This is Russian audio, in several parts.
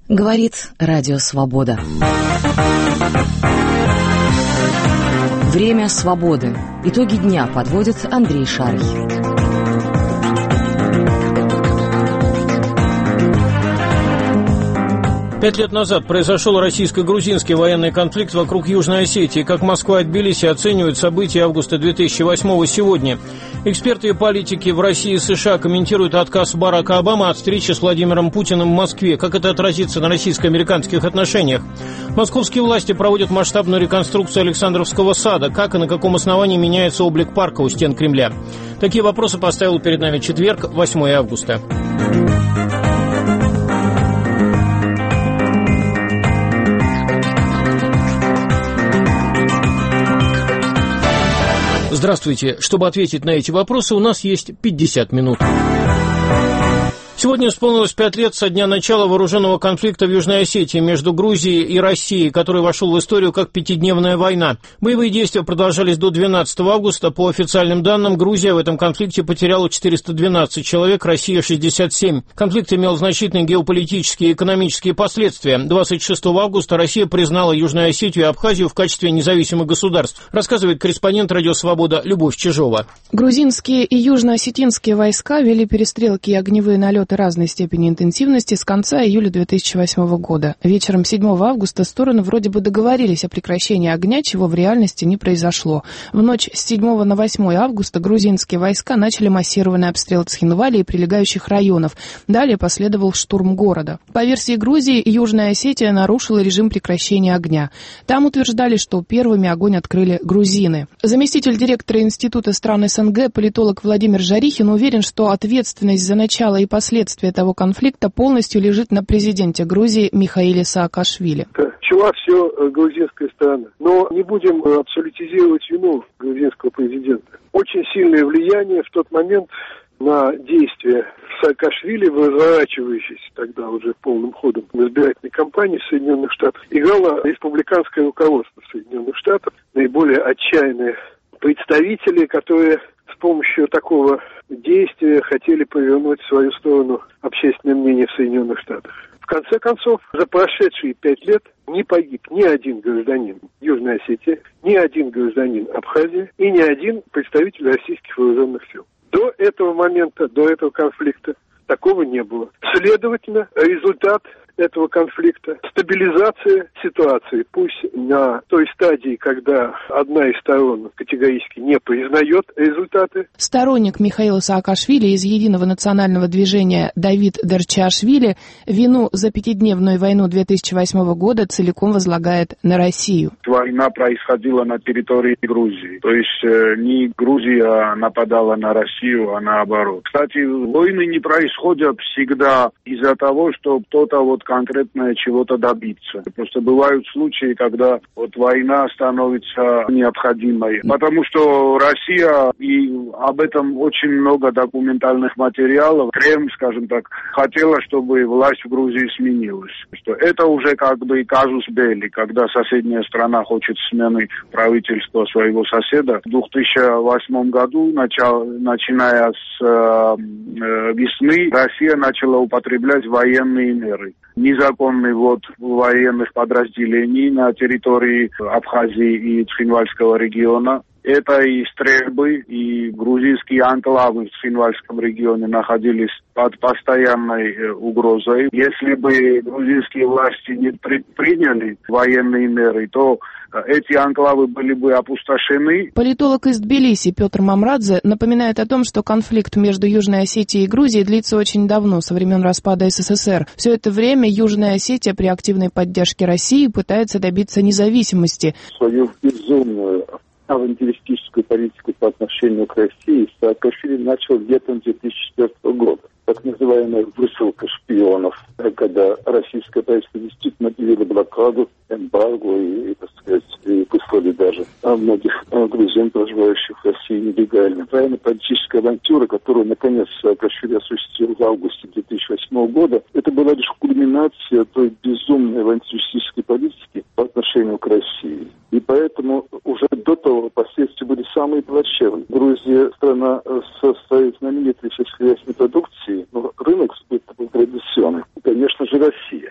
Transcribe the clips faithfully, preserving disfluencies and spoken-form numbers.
Говорит Радио Свобода. Время свободы. Итоги дня подводит Андрей Шарый. Пять лет назад произошел российско-грузинский военный конфликт вокруг Южной Осетии. Как Москва и Тбилиси оценивают события августа две тысячи восьмого сегодня? Эксперты и политики в России и США комментируют отказ Барака Обамы от встречи с Владимиром Путиным в Москве. Как это отразится на российско-американских отношениях? Московские власти проводят масштабную реконструкцию Александровского сада. Как и на каком основании меняется облик парка у стен Кремля? Такие вопросы поставил перед нами четверг, восьмое августа. Здравствуйте. Чтобы ответить на эти вопросы, у нас есть пятьдесят минут. Сегодня исполнилось пять лет со дня начала вооруженного конфликта в Южной Осетии между Грузией и Россией, который вошел в историю как пятидневная война. Боевые действия продолжались до двенадцатого августа. По официальным данным, Грузия в этом конфликте потеряла четыреста двенадцать человек, Россия шестьдесят семь. Конфликт имел значительные геополитические и экономические последствия. двадцать шестого августа Россия признала Южную Осетию и Абхазию в качестве независимых государств, рассказывает корреспондент Радио Свобода Любовь Чижова. Грузинские и южноосетинские войска вели перестрелки и огневые налеты разной степени интенсивности с конца июля две тысячи восьмого года. Вечером седьмого августа стороны вроде бы договорились о прекращении огня, чего в реальности не произошло. В ночь с седьмого на восьмое августа грузинские войска начали массированный обстрел Цхинвали и прилегающих районов. Далее последовал штурм города. По версии Грузии, Южная Осетия нарушила режим прекращения огня. Там утверждали, что первыми огонь открыли грузины. Заместитель директора Института стран СНГ, политолог Владимир Жарихин, уверен, что ответственность за начало и последствия того конфликта полностью лежит на президенте Грузии Михаиле Саакашвили. Начала все грузинская сторона. Но не будем абсолютизировать вину грузинского президента. Очень сильное влияние в тот момент на действия Саакашвили, разворачивающейся тогда уже полным ходом в избирательной кампании в Соединенных Штатах, играло республиканское руководство Соединенных Штатов, наиболее отчаянные представители, которые с помощью такого действия хотели повернуть в свою сторону общественное мнение в Соединенных Штатах. В конце концов, за прошедшие пять лет не погиб ни один гражданин Южной Осетии, ни один гражданин Абхазии и ни один представитель российских вооруженных сил. До этого момента, до этого конфликта такого не было. Следовательно, результат этого конфликта – стабилизация ситуации, пусть на той стадии, когда одна из сторон категорически не признает результаты. Сторонник Михаила Саакашвили из Единого национального движения Давид Дарчиашвили вину за пятидневную войну две тысячи восьмого года целиком возлагает на Россию. Война происходила на территории Грузии, то есть э, не Грузия нападала на Россию, а наоборот. Кстати, войны не происходят всегда из-за того, что кто-то вот конкретно чего-то добиться. Просто бывают случаи, когда вот война становится необходимой. Потому что Россия, и об этом очень много документальных материалов, Кремль, скажем так, хотела, чтобы власть в Грузии сменилась. Что это уже как бы казус белли, когда соседняя страна хочет смены правительства своего соседа. В две тысячи восьмом году, начал, начиная с э, весны, Россия начала употреблять военные меры. Незаконный ввод военных подразделений на территории Абхазии и Цхинвальского региона. Это и стрельбы, и грузинские анклавы в Цхинвальском регионе находились под постоянной угрозой. Если бы грузинские власти не предприняли военные меры, то эти анклавы были бы опустошены. Политолог из Тбилиси Петр Мамрадзе напоминает о том, что конфликт между Южной Осетией и Грузией длится очень давно, со времен распада СССР. Все это время Южная Осетия при активной поддержке России пытается добиться независимости. Свою безумную авантюристическую политику по отношению к России Саакашвили начал летом две тысячи четвёртого года. Так называемая высылка шпионов, когда российское правительство действительно объявило блокаду, эмбарго и, так сказать, и выслали даже многих грузин, проживающих в России нелегально. Военно-политическая авантюра, которую, наконец, Саакашвили осуществил в августе две тысячи восьмого года, это была лишь кульминация той безумной авантюристической политики по отношению к России. И поэтому уже до того последствия были самые плачевные. Грузия – страна со своей знаменитой сельскохозяйственной продукцией, но рынок сбыта был традиционный. Конечно же, Россия. Еще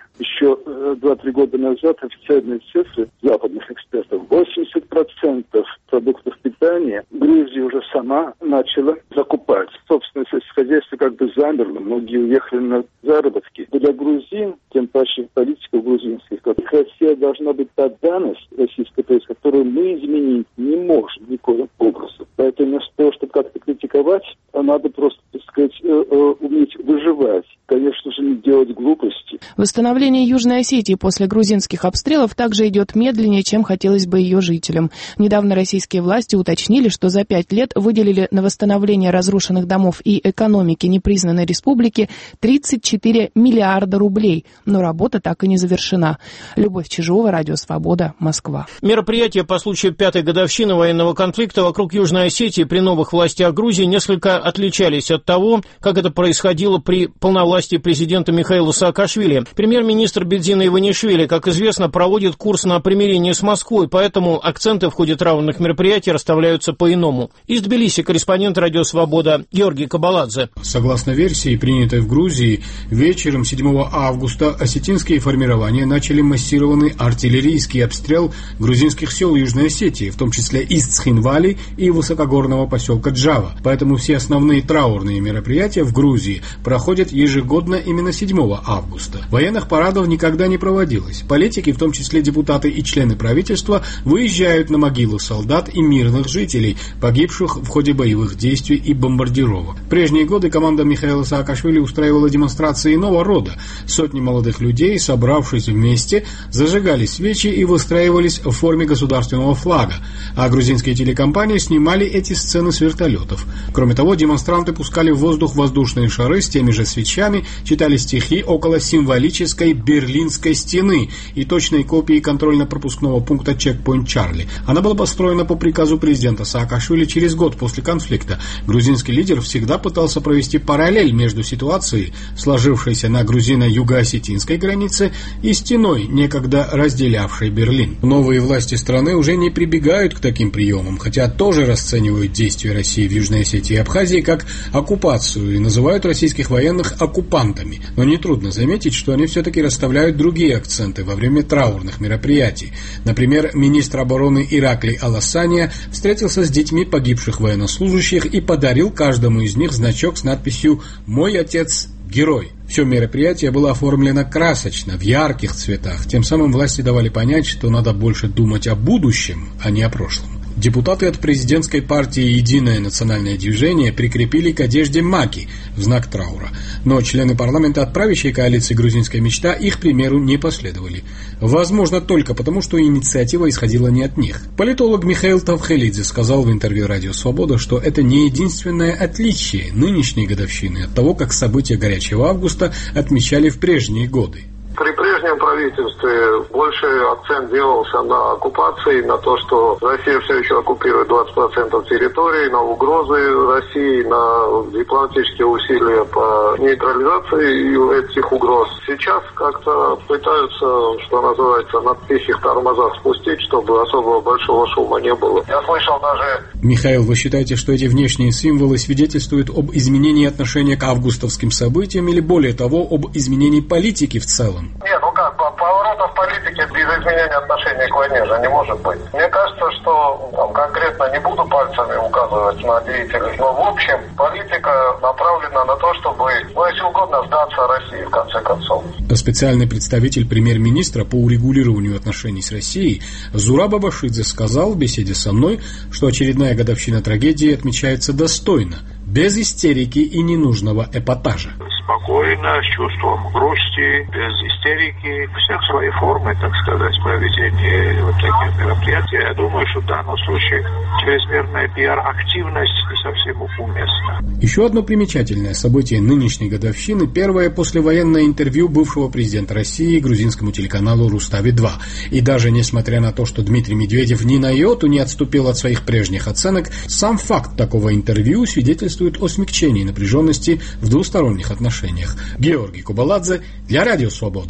еще два-три года назад официальные цифры западных экспертов. восемьдесят процентов продуктов питания Грузия уже сама начала закупать. Собственно, сельское хозяйство как бы замерло, многие уехали на заработки. Для грузин, тем паче политиков грузинских, как Россия должна быть та данность российской прессы, которую мы изменить не можем никаким образом. Поэтому вместо того, чтобы как-то критиковать, надо просто, так сказать, уметь выживать. Конечно же, не делать глупости. Восстановление Южной Осетии после грузинских обстрелов также идет медленнее, чем хотелось бы ее жителям. Недавно российские власти уточнили, что за пять лет выделили на восстановление разрушенных домов и экономики непризнанной республики тридцать четыре миллиарда рублей. Но работа так и не завершена. Любовь Чижова, Радио Свобода, Москва. Мероприятия по случаю пятой годовщины военного конфликта вокруг Южной Осетии при новых властях Грузии несколько отличались от того, как это происходило при полновластии президента Михаила Саакашвили. Премьер-министр Бедзина Иванишвили, как известно, проводит курс на примирение с Москвой, поэтому акценты в ходе траурных мероприятий расставляются по-иному. Из Тбилиси корреспондент Радио Свобода Георгий Кабаладзе. Согласно версии, принятой в Грузии, вечером седьмого августа осетинские формирования начали массированный артиллерийский обстрел грузинских сел Южной Осетии, в том числе Истцхинвали и высокогорного поселка Джава. Поэтому все основные траурные мероприятия в Грузии проходят ежегодно именно седьмого августа. Военных парадов никогда не проводилось. Политики, в том числе депутаты и члены правительства, выезжают на могилы солдат и мирных жителей, погибших в ходе боевых действий и бомбардировок. В прежние годы команда Михаила Саакашвили устраивала демонстрации иного рода. Сотни молодых людей, собравшись вместе, зажигали свечи и выстраивались в форме государственного флага, а грузинские телекомпании снимали эти сцены с вертолетов. Кроме того, демонстранты пускали в воздух воздушные шары с теми же свечами, читали стихи около символической Берлинской стены и точной копии контрольно-пропускного пункта «Чекпоинт Чарли». Она была построена по приказу президента Саакашвили через год после конфликта. Грузинский лидер всегда пытался провести параллель между ситуацией, сложившейся на грузино-юго-осетинской границе, и стеной, некогда разделявшей Берлин. Новые власти страны уже не прибегают к таким приемам, хотя тоже расценивают действия России в Южной Осетии и Абхазии как оккупацию и называют российских военных оккупантами. Но нетрудно заметить, что они все-таки расставляют другие акценты во время траурных мероприятий. Например, министр обороны Ираклий Аласания встретился с детьми погибших военнослужащих и подарил каждому из них значок с надписью «Мой отец – герой». Все мероприятие было оформлено красочно, в ярких цветах. Тем самым власти давали понять, что надо больше думать о будущем, а не о прошлом. Депутаты от президентской партии «Единое национальное движение» прикрепили к одежде маки в знак траура. Но члены парламента от правящей коалиции «Грузинская мечта» их примеру не последовали. Возможно, только потому, что инициатива исходила не от них. Политолог Михаил Тавхелидзе сказал в интервью «Радио Свобода», что это не единственное отличие нынешней годовщины от того, как события горячего августа отмечали в прежние годы. При прежнем правительстве больше акцент делался на оккупации, на то, что Россия все еще оккупирует двадцать процентов территории, на угрозы России, на дипломатические усилия по нейтрализации этих угроз. Сейчас как-то пытаются, что называется, на тихих тормозах спустить, чтобы особо большого шума не было. Я слышал даже... Михаил, вы считаете, что эти внешние символы свидетельствуют об изменении отношения к августовским событиям или, более того, об изменении политики в целом? Нет, ну как, поворота в политике без изменения отношения к войне же не может быть. Мне кажется, что там, конкретно не буду пальцами указывать на деятелей, но в общем политика направлена на то, чтобы, ну если угодно, сдаться России в конце концов. Специальный представитель премьер-министра по урегулированию отношений с Россией Зураб Абашидзе сказал в беседе со мной, что очередная годовщина трагедии отмечается достойно, без истерики и ненужного эпатажа. Спокойно, с чувством грусти, без истерики, всех своей формы, так сказать, проведения вот таких мероприятий. Я думаю, что в данном случае чрезмерная пиар-активность не совсем уместна. Еще одно примечательное событие нынешней годовщины – первое послевоенное интервью бывшего президента России грузинскому телеканалу Рустави два. И даже несмотря на то, что Дмитрий Медведев ни на йоту не отступил от своих прежних оценок, сам факт такого интервью свидетельствует о смягчении напряженности в двусторонних отношениях. Георгий Кабаладзе для Радио Свобода.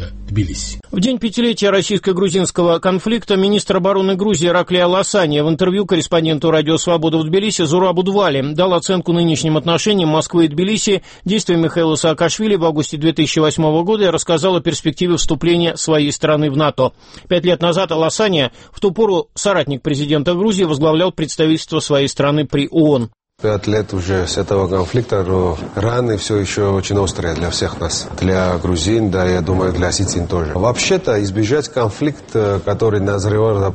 Тбилиси. В день пятилетия российско-грузинского конфликта министр обороны Грузии Ираклий Аласания в интервью корреспонденту «Радио Свобода» в Тбилиси Зурабу Двали дал оценку нынешним отношениям Москвы и Тбилиси, действиям Михаила Саакашвили в августе две тысячи восьмого года и рассказал о перспективе вступления своей страны в НАТО. Пять лет назад Аласания, в ту пору соратник президента Грузии, возглавлял представительство своей страны при ООН. Пять лет уже с этого конфликта, но раны все еще очень острые для всех нас. Для грузин, да, я думаю, для осетин тоже. Вообще-то избежать конфликта, который назревал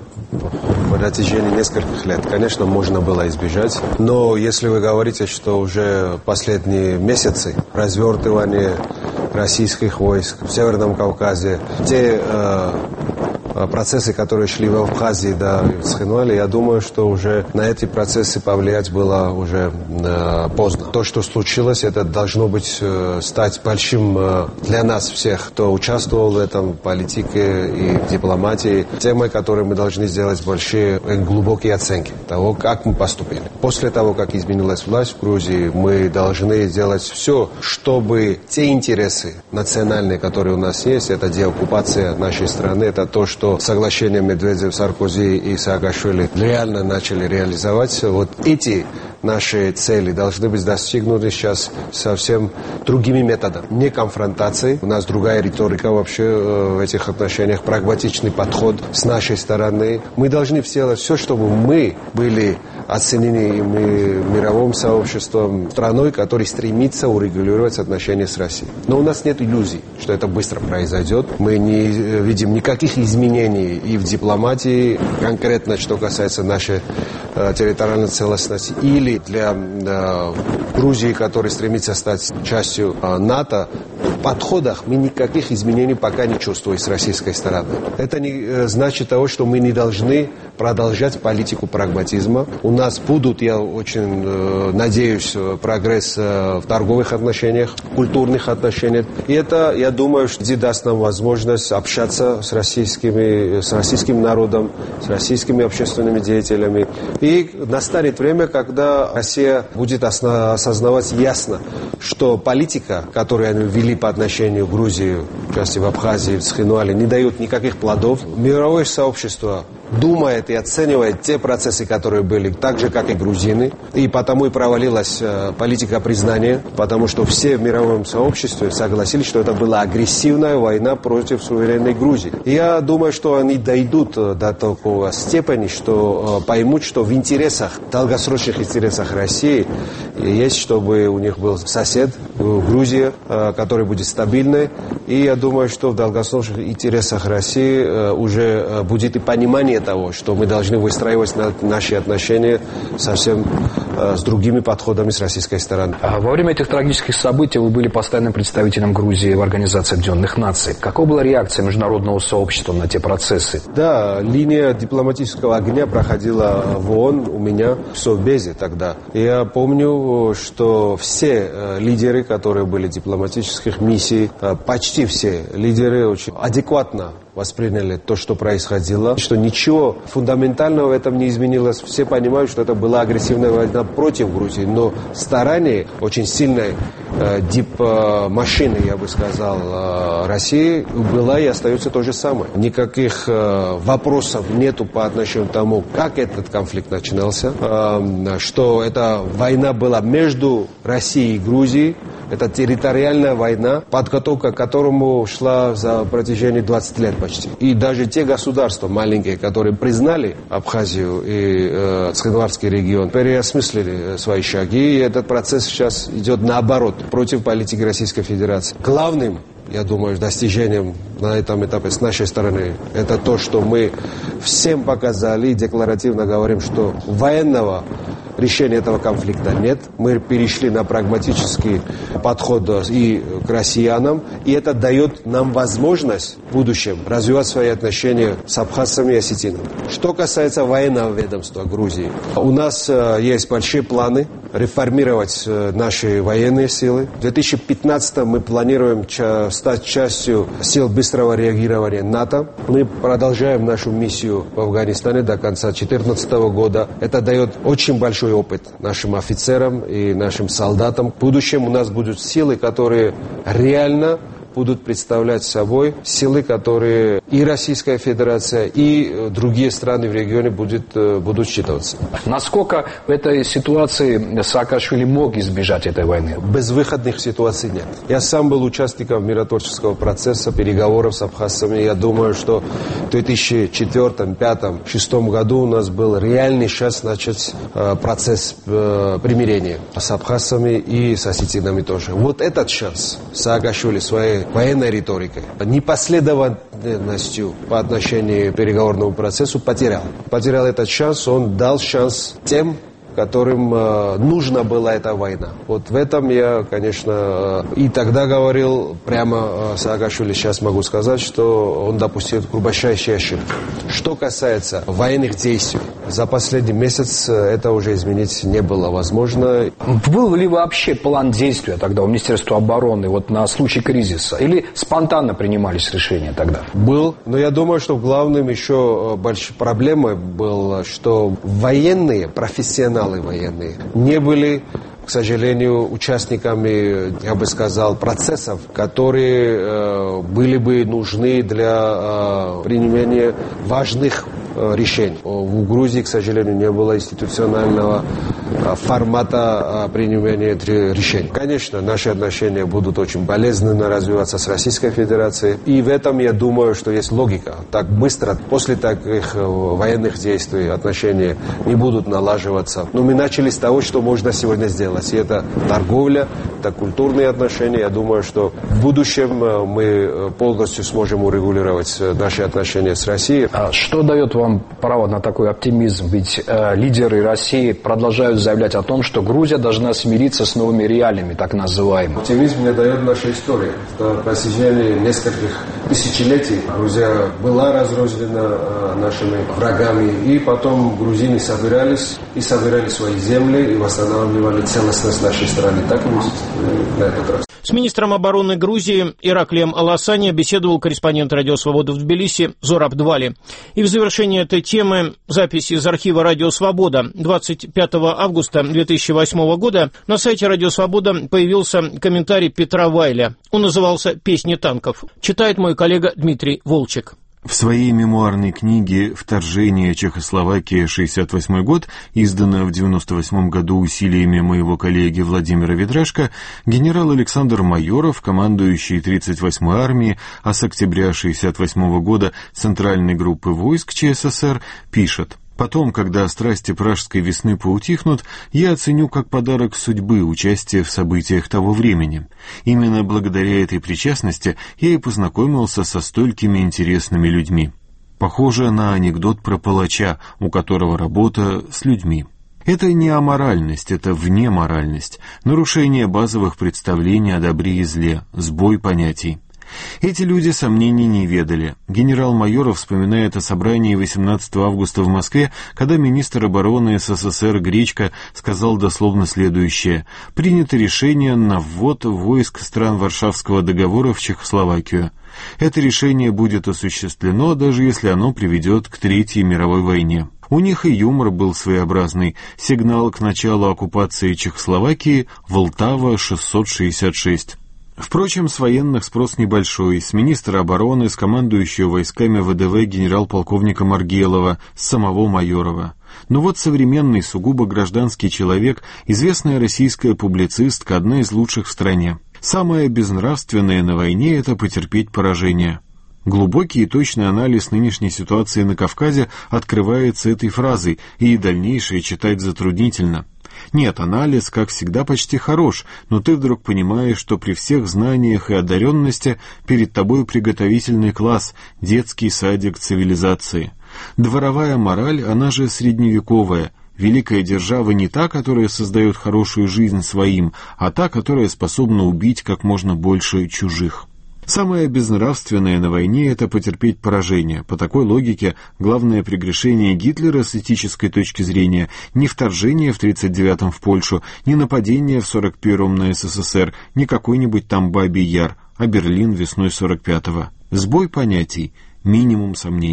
в протяжении нескольких лет, конечно, можно было избежать. Но если вы говорите, что уже последние месяцы развертывание российских войск в Северном Кавказе, те э, процессы, которые шли в Абхазии, да, и в Цхинвале, я думаю, что уже на эти процессы повлиять было уже э, поздно. То, что случилось, это должно быть э, стать большим э, для нас всех, кто участвовал в этом, в политике и в дипломатии, темой, которой мы должны сделать большие и глубокие оценки того, как мы поступили. После того, как изменилась власть в Грузии, мы должны сделать все, чтобы те интересы национальные, которые у нас есть, это деоккупация нашей страны, это то, что соглашение Медведев, Саркози и Саакашвили реально начали реализовать. Вот эти наши цели должны быть достигнуты сейчас совсем другими методами. Не конфронтацией. У нас другая риторика вообще в этих отношениях, прагматичный подход с нашей стороны. Мы должны сделать все, чтобы мы были оценены мировым сообществом страной, которая стремится урегулировать отношения с Россией. Но у нас нет иллюзий, что это быстро произойдет. Мы не видим никаких изменений и в дипломатии, конкретно, что касается нашей э, территориальной целостности, или для э, Грузии, которая стремится стать частью э, НАТО. В подходах мы никаких изменений пока не чувствуем с российской стороны. Это не э, значит того, что мы не должны продолжать политику прагматизма. У нас будут, я очень э, надеюсь, прогресс э, в торговых отношениях, культурных отношениях. И это, я думаю, что даст нам возможность общаться с, российскими, с российским народом, с российскими общественными деятелями. И настанет время, когда Россия будет осознавать ясно, что политика, которую они ввели по отношению к Грузии, в части в Абхазии, в Цхинвале, не дает никаких плодов. Мировое сообщество думает и оценивает те процессы, которые были, так же, как и грузины. И потому и провалилась э, политика признания, потому что все в мировом сообществе согласились, что это была агрессивная война против суверенной Грузии. И я думаю, что они дойдут до такого степени, что э, поймут, что в интересах, долгосрочных интересах России есть, чтобы у них был сосед, Грузия, э, который будет стабильной. И я думаю, что в долгосрочных интересах России э, уже э, будет и понимание того, что мы должны выстраивать наши отношения совсем э, с другими подходами с российской стороны. Во время этих трагических событий вы были постоянным представителем Грузии в Организации Объединенных Наций. Какова была реакция международного сообщества на те процессы? Да, линия дипломатического огня проходила в ООН у меня в Совбезе тогда. Я помню, что все э, лидеры, которые были дипломатических миссий, э, почти все лидеры очень адекватно восприняли то, что происходило, что ничего фундаментального в этом не изменилось. Все понимают, что это была агрессивная война против Грузии, но старание очень сильной э, дип-машины, я бы сказал, э, России было и остается то же самое. Никаких э, вопросов нету по отношению к тому, как этот конфликт начинался, э, что эта война была между Россией и Грузией. Это территориальная война, подготовка к которому шла за протяжении двадцати лет почти. И даже те государства маленькие, которые признали Абхазию и э, Цхинвальский регион, переосмыслили свои шаги. И этот процесс сейчас идет наоборот, против политики Российской Федерации. Главным, я думаю, достижением на этом этапе с нашей стороны, это то, что мы всем показали и декларативно говорим, что военного решения этого конфликта нет. Мы перешли на прагматический подход и к россиянам, и это дает нам возможность в будущем развивать свои отношения с абхазцами и осетинами. Что касается военного ведомства Грузии, у нас э, есть большие планы реформировать э, наши военные силы. В две тысячи пятнадцатом мы планируем ча- стать частью сил быстрого реагирования НАТО. Мы продолжаем нашу миссию в Афганистане до конца две тысячи четырнадцатого года. Это дает очень большой опыт нашим офицерам и нашим солдатам. В будущем у нас будут силы, которые реально будут представлять собой силы, которые и Российская Федерация, и другие страны в регионе будут, будут считываться. Насколько в этой ситуации Саакашвили мог избежать этой войны? Безвыходных ситуаций нет. Я сам был участником миротворческого процесса, переговоров с абхазцами. Я думаю, что в две тысячи четвёртом, пятом, шестом году у нас был реальный шанс начать э, процесс э, примирения с абхазцами и с осетинами тоже. Вот этот шанс Саакашвили своей военной риторикой, непоследовательностью по отношению к переговорному процессу потерял. Потерял этот шанс, он дал шанс тем, которым э, нужна была эта война. Вот в этом я, конечно, э, и тогда говорил прямо э, Саакашвили, сейчас могу сказать, что он допустил глубочайшие ошибки. Что касается военных действий, за последний месяц это уже изменить не было возможно. Был ли вообще план действия тогда у Министерства обороны вот на случай кризиса? Или спонтанно принимались решения тогда? Был, но я думаю, что главным еще большой проблемой было, что военные, профессионалы военные, не были, к сожалению, участниками, я бы сказал, процессов, которые э, были бы нужны для э, принимания важных э, решений. В Грузии, к сожалению, не было институционального э, формата э, принимания решений. Конечно, наши отношения будут очень болезненно развиваться с Российской Федерацией, и в этом, я думаю, что есть логика. Так быстро, после таких э, военных действий, отношения не будут налаживаться. Но мы начали с того, что можно сегодня сделать. И это торговля, это культурные отношения. Я думаю, что в будущем мы полностью сможем урегулировать наши отношения с Россией. А что дает вам право на такой оптимизм? Ведь э, лидеры России продолжают заявлять о том, что Грузия должна смириться с новыми реалиями, так называемыми. Оптимизм мне дает наша история. На протяжении нескольких тысячелетий Грузия была разрознена э, нашими врагами. И потом грузины собирались и собирали свои земли и восстанавливали целостность нашей страны. Так и на этот раз. С министром обороны Грузии Ираклием Аласани беседовал корреспондент «Радио Свобода» в Тбилиси Зораб Двали. И в завершение этой темы запись из архива «Радио Свобода». двадцать пятого августа две тысячи восьмого года на сайте «Радио Свобода» появился комментарий Петра Вайля. Он назывался «Песни танков». Читает мой коллега Дмитрий Волчек. В своей мемуарной книге «Вторжение Чехословакии шестьдесят восьмой год», изданная в девяносто восьмом году усилиями моего коллеги Владимира Ведрашко, генерал Александр Майоров, командующий тридцать восьмой армией, а с октября шестьдесят восьмого года Центральной группы войск ЧССР, пишет: «Потом, когда страсти пражской весны поутихнут, я оценю как подарок судьбы участие в событиях того времени. Именно благодаря этой причастности я и познакомился со столькими интересными людьми. Похоже на анекдот про палача, у которого работа с людьми». Это не аморальность, это внеморальность, нарушение базовых представлений о добре и зле, сбой понятий. Эти люди сомнений не ведали. Генерал Майоров вспоминает о собрании восемнадцатого августа в Москве, когда министр обороны СССР Гречко сказал дословно следующее: «Принято решение на ввод войск стран Варшавского договора в Чехословакию. Это решение будет осуществлено, даже если оно приведет к Третьей мировой войне». У них и юмор был своеобразный. Сигнал к началу оккупации Чехословакии Волтава шестьсот шестьдесят шесть. Впрочем, с военных спрос небольшой. С министра обороны, с командующего войсками ВДВ генерал-полковника Маргелова, с самого Майорова. Но вот современный, сугубо гражданский человек, известная российская публицистка, одна из лучших в стране. Самое безнравственное на войне — это потерпеть поражение. Глубокий и точный анализ нынешней ситуации на Кавказе открывается этой фразой, и дальнейшее читать затруднительно. Нет, анализ, как всегда, почти хорош, но ты вдруг понимаешь, что при всех знаниях и одаренности перед тобой приготовительный класс, детский садик цивилизации. Дворовая мораль, она же средневековая. Великая держава не та, которая создает хорошую жизнь своим, а та, которая способна убить как можно больше чужих. Самое безнравственное на войне — это потерпеть поражение. По такой логике, главное прегрешение Гитлера с этической точки зрения не вторжение в тридцать девятом в Польшу, не нападение в сорок первом на СССР, не какой-нибудь там Бабий Яр, а Берлин весной сорок пятого. Сбой понятий, минимум сомнений.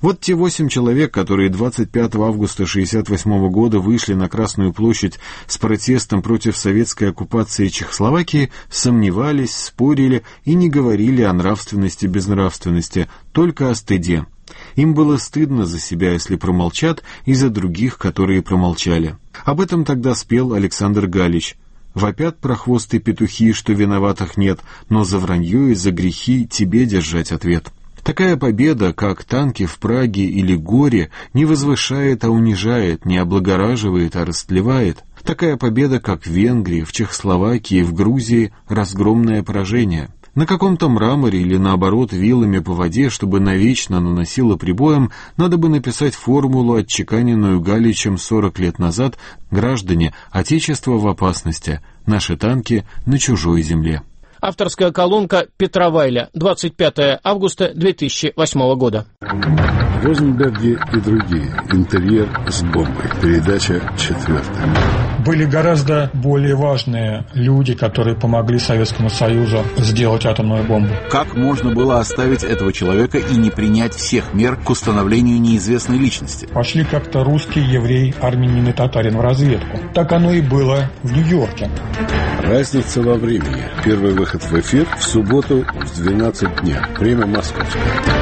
Вот те восемь человек, которые двадцать пятого августа шестьдесят восьмого года вышли на Красную площадь с протестом против советской оккупации Чехословакии, сомневались, спорили и не говорили о нравственности-безнравственности, только о стыде. Им было стыдно за себя, если промолчат, и за других, которые промолчали. Об этом тогда спел Александр Галич. «Вопят прохвосты петухи, что виноватых нет, но за вранье и за грехи тебе держать ответ». Такая победа, как танки в Праге или Горе, не возвышает, а унижает, не облагораживает, а растлевает. Такая победа, как в Венгрии, в Чехословакии, в Грузии, разгромное поражение. На каком-то мраморе или, наоборот, вилами по воде, чтобы навечно наносило прибоем, надо бы написать формулу, отчеканенную Галичем сорок лет назад: «Граждане, Отечество в опасности, наши танки на чужой земле». Авторская колонка Петра Вайля, двадцать пятого августа две тысячи восьмого года. Розенберги и другие. Интерьер с бомбой. Передача четвертая. Были гораздо более важные люди, которые помогли Советскому Союзу сделать атомную бомбу. Как можно было оставить этого человека и не принять всех мер к установлению неизвестной личности? Пошли как-то русский, еврей, армянин и татарин в разведку. Так оно и было в Нью-Йорке. Разница во времени. Первый выход в эфир в субботу в двенадцать дня. Время московское.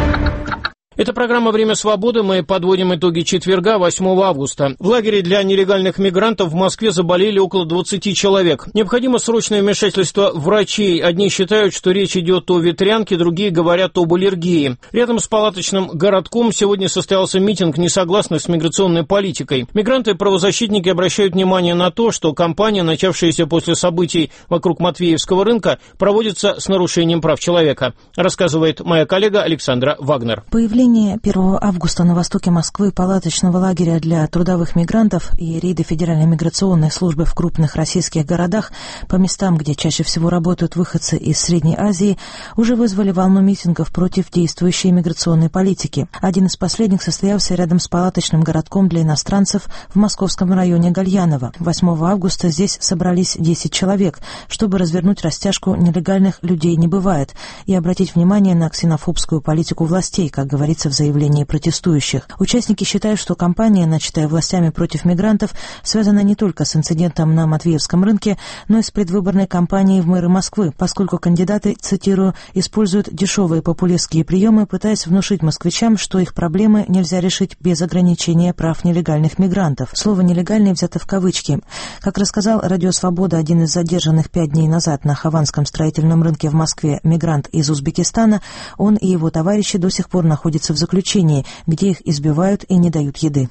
Это программа «Время свободы». Мы подводим итоги четверга, восьмого августа. В лагере для нелегальных мигрантов в Москве заболели около двадцати человек. Необходимо срочное вмешательство врачей. Одни считают, что речь идет о ветрянке, другие говорят об аллергии. Рядом с палаточным городком сегодня состоялся митинг несогласных с миграционной политикой. Мигранты и правозащитники обращают внимание на то, что кампания, начавшаяся после событий вокруг Матвеевского рынка, проводится с нарушением прав человека, рассказывает моя коллега Александра Вагнер. Появление первого августа на востоке Москвы палаточного лагеря для трудовых мигрантов и рейды Федеральной миграционной службы в крупных российских городах по местам, где чаще всего работают выходцы из Средней Азии, уже вызвали волну митингов против действующей миграционной политики. Один из последних состоялся рядом с палаточным городком для иностранцев в московском районе Гальяново. восьмого августа здесь собрались десять человек, чтобы развернуть растяжку «нелегальных людей не бывает» и обратить внимание на ксенофобскую политику властей, как говорится в заявлении протестующих. Участники считают, что кампания, начатая властями против мигрантов, связана не только с инцидентом на Матвеевском рынке, но и с предвыборной кампанией в мэры Москвы, поскольку кандидаты, цитирую, используют дешевые популистские приемы, пытаясь внушить москвичам, что их проблемы нельзя решить без ограничения прав нелегальных мигрантов. Слово «нелегальный» взято в кавычки. Как рассказал Радио Свобода один из задержанных пять дней назад на Хованском строительном рынке в Москве мигрант из Узбекистана, он и его товарищи до сих пор находятся в заключении, где их избивают и не дают еды.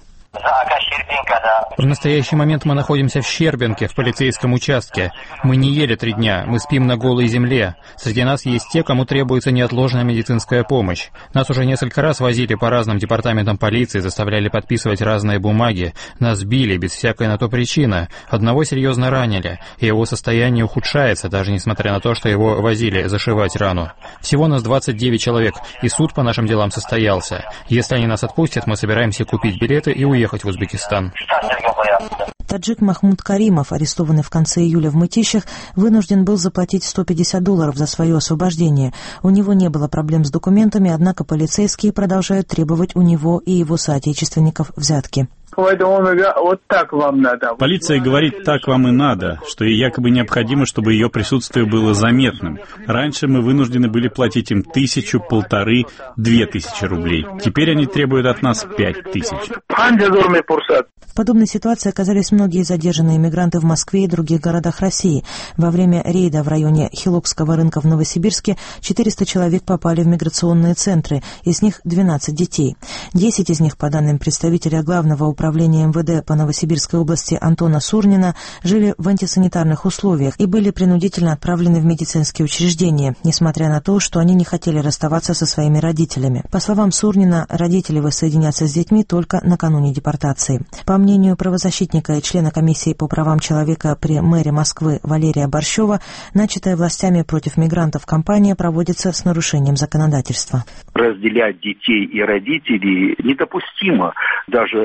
В настоящий момент мы находимся в Щербинке, в полицейском участке. Мы не ели три дня, мы спим на голой земле. Среди нас есть те, кому требуется неотложная медицинская помощь. Нас уже несколько раз возили по разным департаментам полиции, заставляли подписывать разные бумаги. Нас били без всякой на то причины. Одного серьезно ранили, и его состояние ухудшается, даже несмотря на то, что его возили зашивать рану. Всего нас двадцать девять человек, и суд по нашим делам состоялся. Если они нас отпустят, мы собираемся купить билеты и уехать в Узбекистан. Таджик Махмуд Каримов, арестованный в конце июля в Мытищах, вынужден был заплатить сто пятьдесят долларов за свое освобождение. У него не было проблем с документами, однако полицейские продолжают требовать у него и его соотечественников взятки. Вот так вам надо. Полиция говорит, так вам и надо, что и якобы необходимо, чтобы ее присутствие было заметным. Раньше мы вынуждены были платить им тысячу, полторы, две тысячи рублей. Теперь они требуют от нас пять тысяч. В подобной ситуации оказались многие задержанные мигранты в Москве и других городах России. Во время рейда в районе Хилокского рынка в Новосибирске четыреста человек попали в миграционные центры, из них двенадцать детей. десять из них, по данным представителя Главного управления эм вэ дэ по Новосибирской области Антона Сурнина, жили в антисанитарных условиях и были принудительно отправлены в медицинские учреждения, несмотря на то, что они не хотели расставаться со своими родителями. По словам Сурнина, родители воссоединятся с детьми только накануне депортации. По мнению правозащитника и члена комиссии по правам человека при мэре Москвы Валерия Борщева, начатая властями против мигрантов кампания проводится с нарушением законодательства. Разделять детей и родителей недопустимо. Даже суды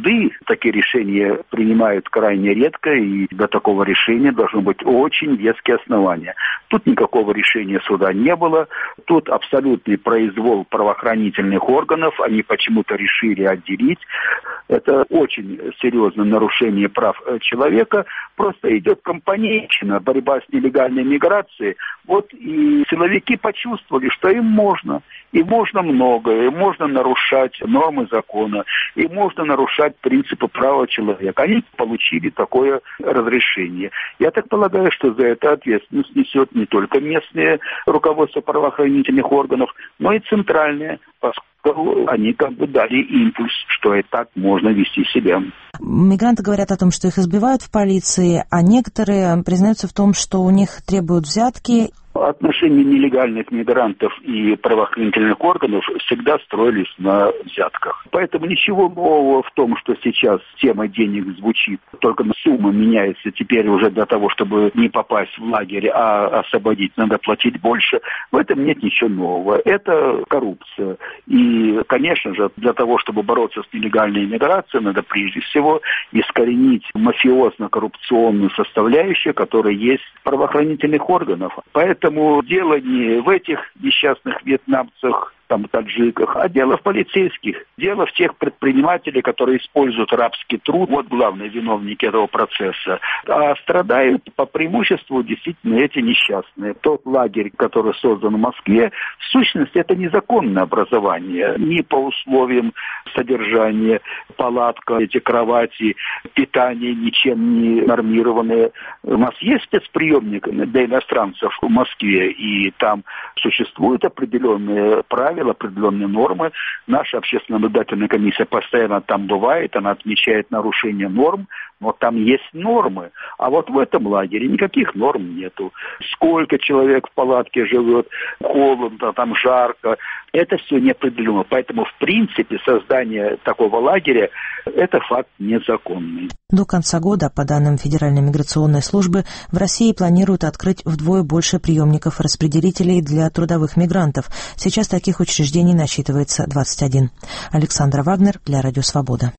суды такие решения принимают крайне редко, и для такого решения должно быть очень веские основания. Тут никакого решения суда не было, тут абсолютный произвол правоохранительных органов, они почему-то решили отделить. Это очень серьезное нарушение прав человека, просто идет компанейщина, борьба с нелегальной миграцией. Вот и силовики почувствовали, что им можно, и можно многое, и можно нарушать нормы закона, и можно нарушать принципы права человека. Они получили такое разрешение. Я так полагаю, что за это ответственность несет не только местное руководство правоохранительных органов, но и центральное, поскольку они как бы дали импульс, что и так можно вести себя. Мигранты говорят о том, что их избивают в полиции, а некоторые признаются в том, что у них требуют взятки. Отношения нелегальных мигрантов и правоохранительных органов всегда строились на взятках. Поэтому ничего нового в том, что сейчас тема денег звучит, только сумма меняется теперь уже для того, чтобы не попасть в лагерь, а освободить, надо платить больше. В этом нет ничего нового. Это коррупция. И, конечно же, для того, чтобы бороться с нелегальной миграцией, надо прежде всего искоренить мафиозно-коррупционную составляющую, которая есть в правоохранительных органах. Поэтому Поэтому дело не в этих несчастных вьетнамцах, там, таджиках, а дело в полицейских. Дело в тех предпринимателях, которые используют рабский труд. Вот главные виновники этого процесса. А страдают по преимуществу действительно эти несчастные. Тот лагерь, который создан в Москве, в сущности, это незаконное образование. Ни по условиям содержания, палатка, эти кровати, питание ничем не нормированное. У нас есть спецприемник для иностранцев в Москве, и там существуют определенные правила, определенные нормы. Наша общественная наблюдательная комиссия постоянно там бывает, она отмечает нарушение норм, но там есть нормы. А вот в этом лагере никаких норм нету. Сколько человек в палатке живет, холодно, там жарко, это все не определено. Поэтому, в принципе, создание такого лагеря – это факт незаконный. До конца года, по данным Федеральной миграционной службы, в России планируют открыть вдвое больше приемников-распределителей для трудовых мигрантов. Сейчас таких учреждений насчитывается двадцать один. Александра Вагнер для Радио Свобода.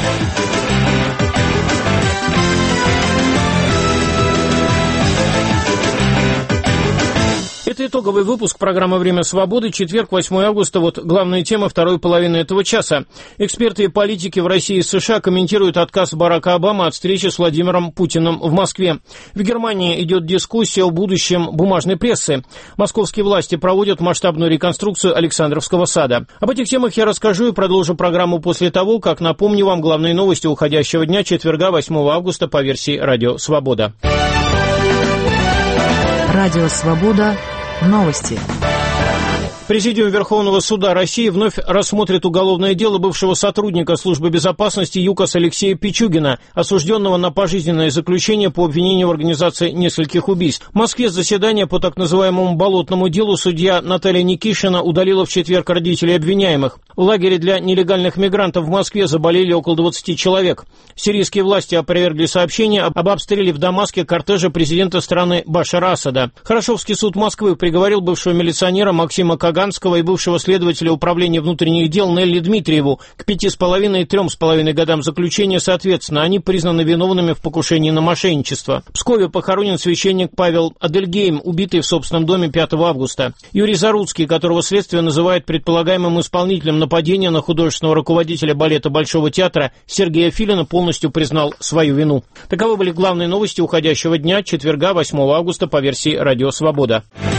Это итоговый выпуск программы «Время свободы». Четверг, восьмое августа. Вот главная тема второй половины этого часа. Эксперты и политики в России и США комментируют отказ Барака Обамы от встречи с Владимиром Путиным в Москве. В Германии идет дискуссия о будущем бумажной прессы. Московские власти проводят масштабную реконструкцию Александровского сада. Об этих темах я расскажу и продолжу программу после того, как напомню вам главные новости уходящего дня четверга, восьмого августа по версии «Радио Свобода». Радио Свобода. Новости. Президиум Верховного суда России вновь рассмотрит уголовное дело бывшего сотрудника службы безопасности ЮКОС Алексея Пичугина, осужденного на пожизненное заключение по обвинению в организации нескольких убийств. В Москве заседание по так называемому болотному делу судья Наталья Никишина удалила в четверг родителей обвиняемых. В лагере для нелегальных мигрантов в Москве заболели около двадцати человек. Сирийские власти опровергли сообщение об обстреле в Дамаске кортежа президента страны Башара Асада. Хорошевский суд Москвы приговорил бывшего милиционера Максима Каганского и бывшего следователя управления внутренних дел Нелли Дмитриеву к пяти с половиной и трем с половиной годам заключения соответственно. Они признаны виновными в покушении на мошенничество. В Пскове похоронен священник Павел Адельгейм, убитый в собственном доме пятого августа. Юрий Заруцкий, которого следствие называет предполагаемым исполнителем нападения на художественного руководителя балета Большого театра Сергея Филина, полностью признал свою вину. Таковы были главные новости уходящего дня четверга, восьмого августа по версии «Радио Свобода».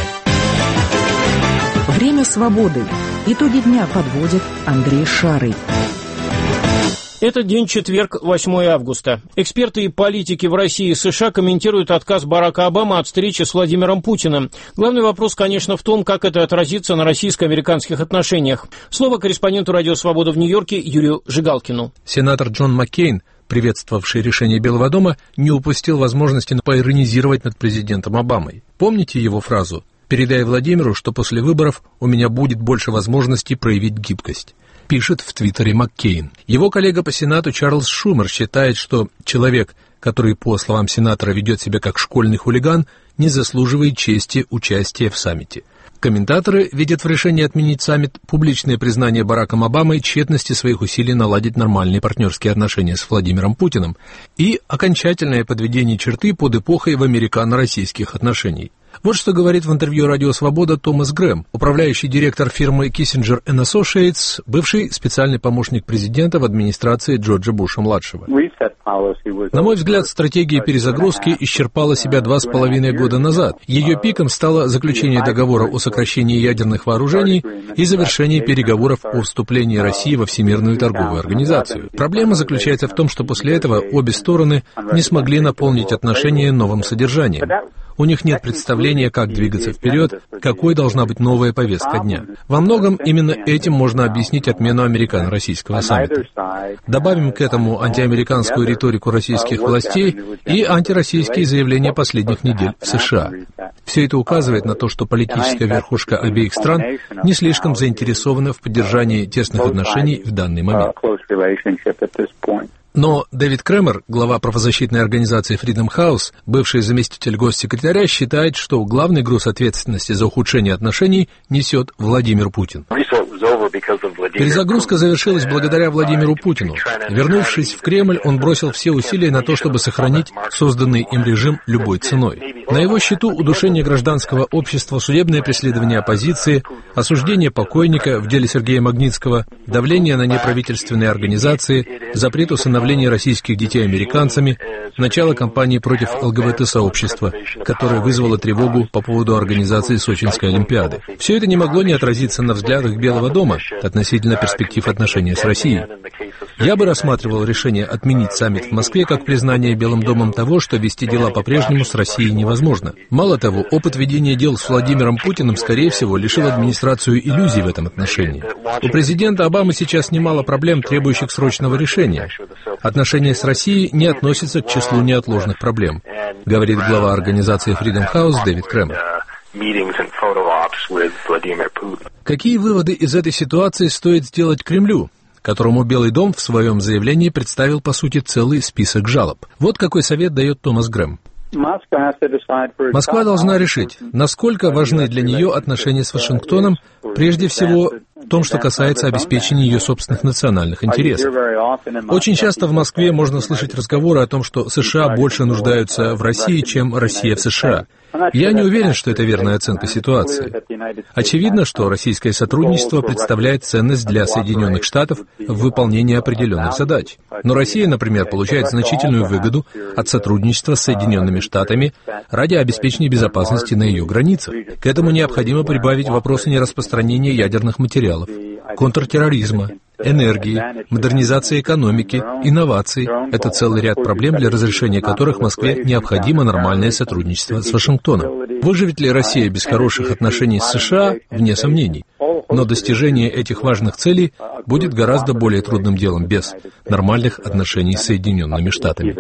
Время свободы. Итоги дня подводит Андрей Шарый. Этот день четверг, восьмое августа. Эксперты и политики в России и США комментируют отказ Барака Обамы от встречи с Владимиром Путиным. Главный вопрос, конечно, в том, как это отразится на российско-американских отношениях. Слово корреспонденту «Радио Свобода» в Нью-Йорке Юрию Жигалкину. Сенатор Джон Маккейн, приветствовавший решение Белого дома, не упустил возможности поиронизировать над президентом Обамой. Помните его фразу? «Передай Владимиру, что после выборов у меня будет больше возможностей проявить гибкость», пишет в Твиттере Маккейн. Его коллега по Сенату Чарльз Шумер считает, что человек, который, по словам сенатора, ведет себя как школьный хулиган, не заслуживает чести участия в саммите. Комментаторы видят в решении отменить саммит публичное признание Бараком Обамой тщетности своих усилий наладить нормальные партнерские отношения с Владимиром Путиным и окончательное подведение черты под эпохой в американо-российских отношениях. Вот что говорит в интервью «Радио Свобода» Томас Грэм, управляющий директор фирмы Kissinger энд Associates, бывший специальный помощник президента в администрации Джорджа Буша-младшего. На мой взгляд, стратегия перезагрузки исчерпала себя два с половиной года назад. Ее пиком стало заключение договора о сокращении ядерных вооружений и завершение переговоров о вступлении России во Всемирную торговую организацию. Проблема заключается в том, что после этого обе стороны не смогли наполнить отношения новым содержанием. У них нет представления, как двигаться вперед, какой должна быть новая повестка дня. Во многом именно этим можно объяснить отмену американо-российского саммита. Добавим к этому антиамериканскую риторику российских властей и антироссийские заявления последних недель в США. Все это указывает на то, что политическая верхушка обеих стран не слишком заинтересована в поддержании тесных отношений в данный момент. Но Дэвид Кремер, глава правозащитной организации Freedom House, бывший заместитель госсекретаря, считает, что главный груз ответственности за ухудшение отношений несет Владимир Путин. Перезагрузка завершилась благодаря Владимиру Путину. Вернувшись в Кремль, он бросил все усилия на то, чтобы сохранить созданный им режим любой ценой. На его счету удушение гражданского общества, судебное преследование оппозиции, осуждение покойника в деле Сергея Магнитского, давление на неправительственные организации, запрет усыновления российских детей американцами, начало кампании против ЛГБТ-сообщества, которая вызвала тревогу по поводу организации Сочинской Олимпиады. Все это не могло не отразиться на взглядах Белого дома относительно перспектив отношений с Россией. Я бы рассматривал решение отменить саммит в Москве как признание Белым домом того, что вести дела по-прежнему с Россией невозможно. Мало того, опыт ведения дел с Владимиром Путиным, скорее всего, лишил администрацию иллюзий в этом отношении. У президента Обамы сейчас немало проблем, требующих срочного решения. Отношения с Россией не относятся к числу неотложных проблем, говорит глава организации Freedom House Дэвид Кремер. Какие выводы из этой ситуации стоит сделать Кремлю, которому Белый дом в своем заявлении представил, по сути, целый список жалоб? Вот какой совет дает Томас Грэм. Москва должна решить, насколько важны для нее отношения с Вашингтоном, прежде всего в том, что касается обеспечения ее собственных национальных интересов. Очень часто в Москве можно слышать разговоры о том, что США больше нуждаются в России, чем Россия в США. Я не уверен, что это верная оценка ситуации. Очевидно, что российское сотрудничество представляет ценность для Соединенных Штатов в выполнении определенных задач. Но Россия, например, получает значительную выгоду от сотрудничества с Соединенными Штатами ради обеспечения безопасности на ее границах. К этому необходимо прибавить вопросы нераспространения ядерных материалов, контртерроризма, энергии, модернизации экономики, инноваций. Это целый ряд проблем, для разрешения которых Москве необходимо нормальное сотрудничество с Вашингтоном. Выживет ли Россия без хороших отношений с США, вне сомнений. Но достижение этих важных целей будет гораздо более трудным делом без нормальных отношений с Соединенными Штатами.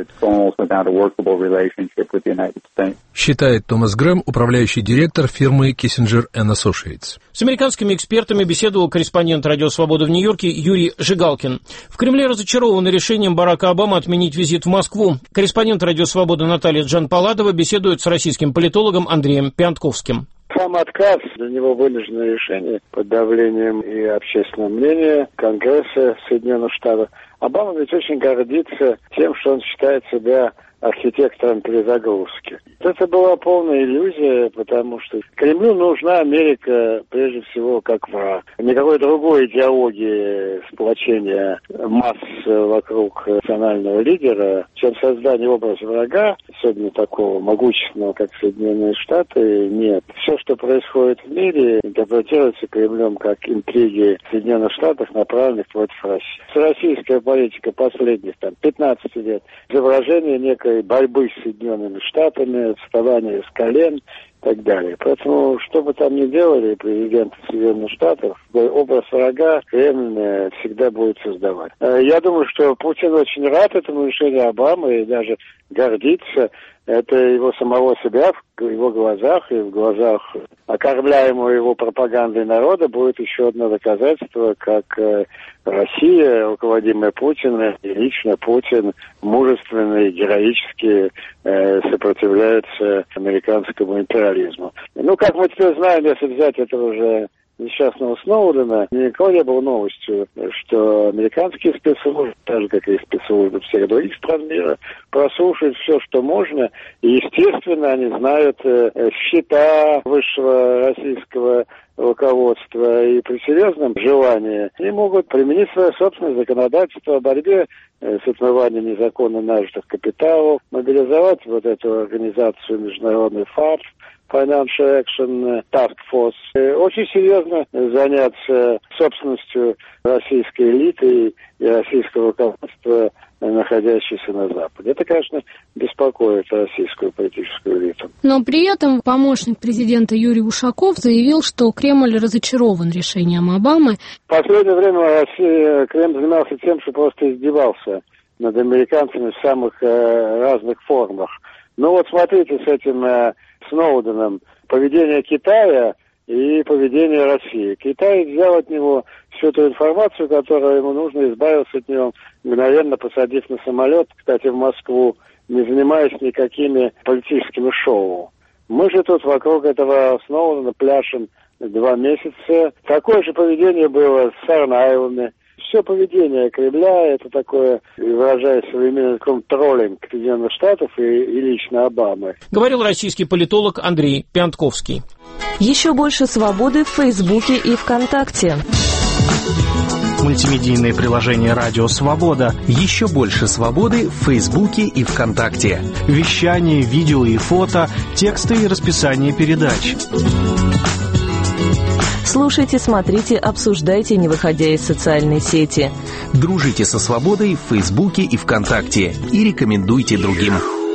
Считает Томас Грэм, управляющий директор фирмы Kissinger энд Associates. С американскими экспертами беседовал корреспондент «Радио Свобода» в Нью-Йорке Юрий Жигалкин. В Кремле разочарованы решением Барака Обамы отменить визит в Москву. Корреспондент «Радио Свобода» Наталья Джанпаладова беседует с российским политологом Андреем Пиантковским. Сам отказ, для него вынужденное решение под давлением и общественного мнения Конгресса Соединенных Штатов. Обама ведь очень гордится тем, что он считает себя архитектором перезагрузки. Это была полная иллюзия, потому что Кремлю нужна Америка прежде всего как враг. Никакой другой идеологии сплочения масс вокруг национального лидера, чем создание образа врага, особенно такого могущественного, как Соединенные Штаты, нет. Все, что происходит в мире, интерпретируется Кремлем как интриги Соединенных Штатов, направленных против России. Российская политика последних там, пятнадцати лет, изображение некой борьбы с Соединенными Штатами, вставание с колен и так далее. Поэтому, что бы там ни делали президенты Соединенных Штатов, образ врага Кремль всегда будет создавать. Я думаю, что Путин очень рад этому решению Обамы и даже гордится. это его самого себя в его глазах и в глазах окормляемого его пропагандой народа будет еще одно доказательство, как Россия, руководимая Путиным, и лично Путин мужественно и героически э, сопротивляется американскому империализму. Ну, как мы теперь знаем, если взять этого же несчастного Сноудена, никого не было новостью, что американские спецслужбы, так же, как и спецслужбы всех других стран мира, прослушивают все, что можно. И, естественно, они знают э, счета высшего российского руководства, и при серьезном желании они могут применить свое собственное законодательство о борьбе э, с отмыванием незаконно нажитых капиталов, мобилизовать вот эту организацию международный ФАТФ, Financial Action Task Force, очень серьезно заняться собственностью российской элиты и российского руководства, находящейся на Западе. Это, конечно, беспокоит российскую политическую элиту. Но при этом помощник президента Юрий Ушаков заявил, что Кремль разочарован решением Обамы. В последнее время Россия, Кремль занимался тем, что просто издевался над американцами в самых э, разных формах. Ну вот смотрите с этим э, Сноуденом, поведение Китая и поведение России. Китай взял от него всю ту информацию, которую ему нужно, избавился от него, мгновенно посадив на самолет, кстати, в Москву, не занимаясь никакими политическими шоу. Мы же тут вокруг этого Сноудена пляшем два месяца. Такое же поведение было с Царнаевыми. Все поведение Кремля, это такое, выражаясь современным языком, троллинг Соединенных Штатов и, и лично Обамы. Говорил российский политолог Андрей Пятковский. Еще больше свободы в Фейсбуке и ВКонтакте. Мультимедийное приложение «Радио Свобода». Еще больше свободы в Фейсбуке и ВКонтакте. Вещание, видео и фото, тексты и расписание передач. Слушайте, смотрите, обсуждайте, не выходя из социальной сети. Дружите со свободой в Фейсбуке и ВКонтакте. И рекомендуйте другим.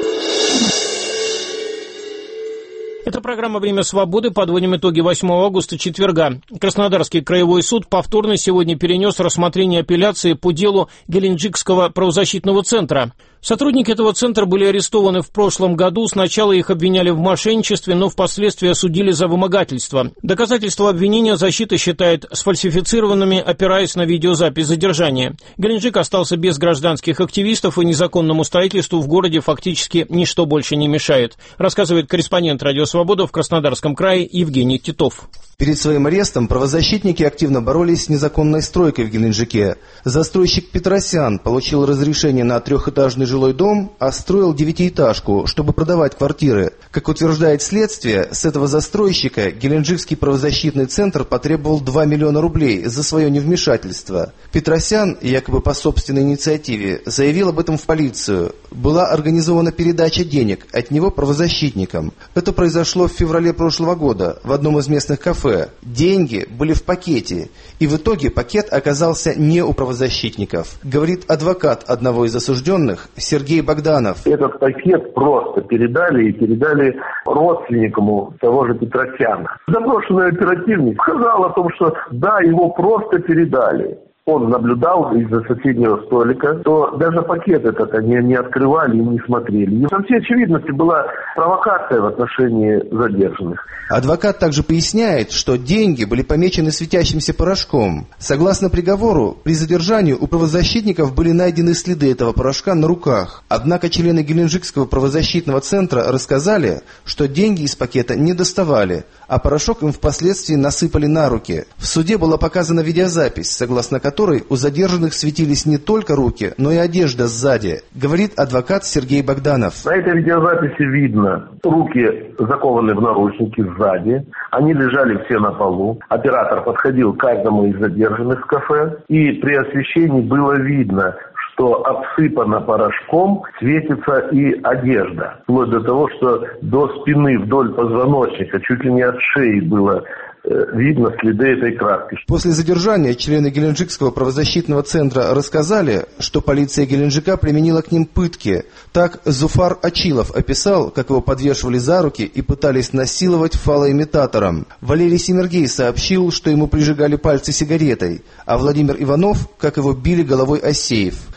Это программа «Время свободы». Подводим итоги восьмого августа, четверга. Краснодарский краевой суд повторно сегодня перенес рассмотрение апелляции по делу Геленджикского правозащитного центра. Сотрудники этого центра были арестованы в прошлом году. Сначала их обвиняли в мошенничестве, но впоследствии осудили за вымогательство. Доказательства обвинения защита считает сфальсифицированными, опираясь на видеозапись задержания. Геленджик остался без гражданских активистов, и незаконному строительству в городе фактически ничто больше не мешает, рассказывает корреспондент «Радио Свобода» в Краснодарском крае Евгений Титов. Перед своим арестом правозащитники активно боролись с незаконной стройкой в Геленджике. Застройщик Петросян получил разрешение на трехэтажный жилой дом, а строил девятиэтажку, чтобы продавать квартиры. Как утверждает следствие, с этого застройщика Геленджикский правозащитный центр потребовал два миллиона рублей за свое невмешательство. Петросян, якобы по собственной инициативе, заявил об этом в полицию. Была организована передача денег от него правозащитникам. Это произошло в феврале прошлого года в одном из местных кафе. Деньги были в пакете, и в итоге пакет оказался не у правозащитников, говорит адвокат одного из осужденных Сергей Богданов. Этот пакет просто передали и передали родственникам того же Петросяна. Запрошенный оперативник сказал о том, что да, его просто передали. Он наблюдал из-за соседнего столика, то даже пакет этот они не открывали и не смотрели. Со всей очевидностью была провокация в отношении задержанных. Адвокат также поясняет, что деньги были помечены светящимся порошком. Согласно приговору, при задержании у правозащитников были найдены следы этого порошка на руках. Однако члены Геленджикского правозащитного центра рассказали, что деньги из пакета не доставали, а порошок им впоследствии насыпали на руки. В суде была показана видеозапись, согласно которой которой у задержанных светились не только руки, но и одежда сзади, говорит адвокат Сергей Богданов. На этой видеозаписи видно, руки закованы в наручники сзади, они лежали все на полу. Оператор подходил к каждому из задержанных в кафе, и при освещении было видно, что обсыпана порошком светится и одежда. Вплоть до того, что до спины вдоль позвоночника, чуть ли не от шеи было видно следы этой краски. После задержания члены Геленджикского правозащитного центра рассказали, что полиция Геленджика применила к ним пытки. Так Зуфар Ачилов описал, как его подвешивали за руки и пытались насиловать фалоимитатором. Валерий Семергей сообщил, что ему прижигали пальцы сигаретой, а Владимир Иванов, как его били головой о сейф.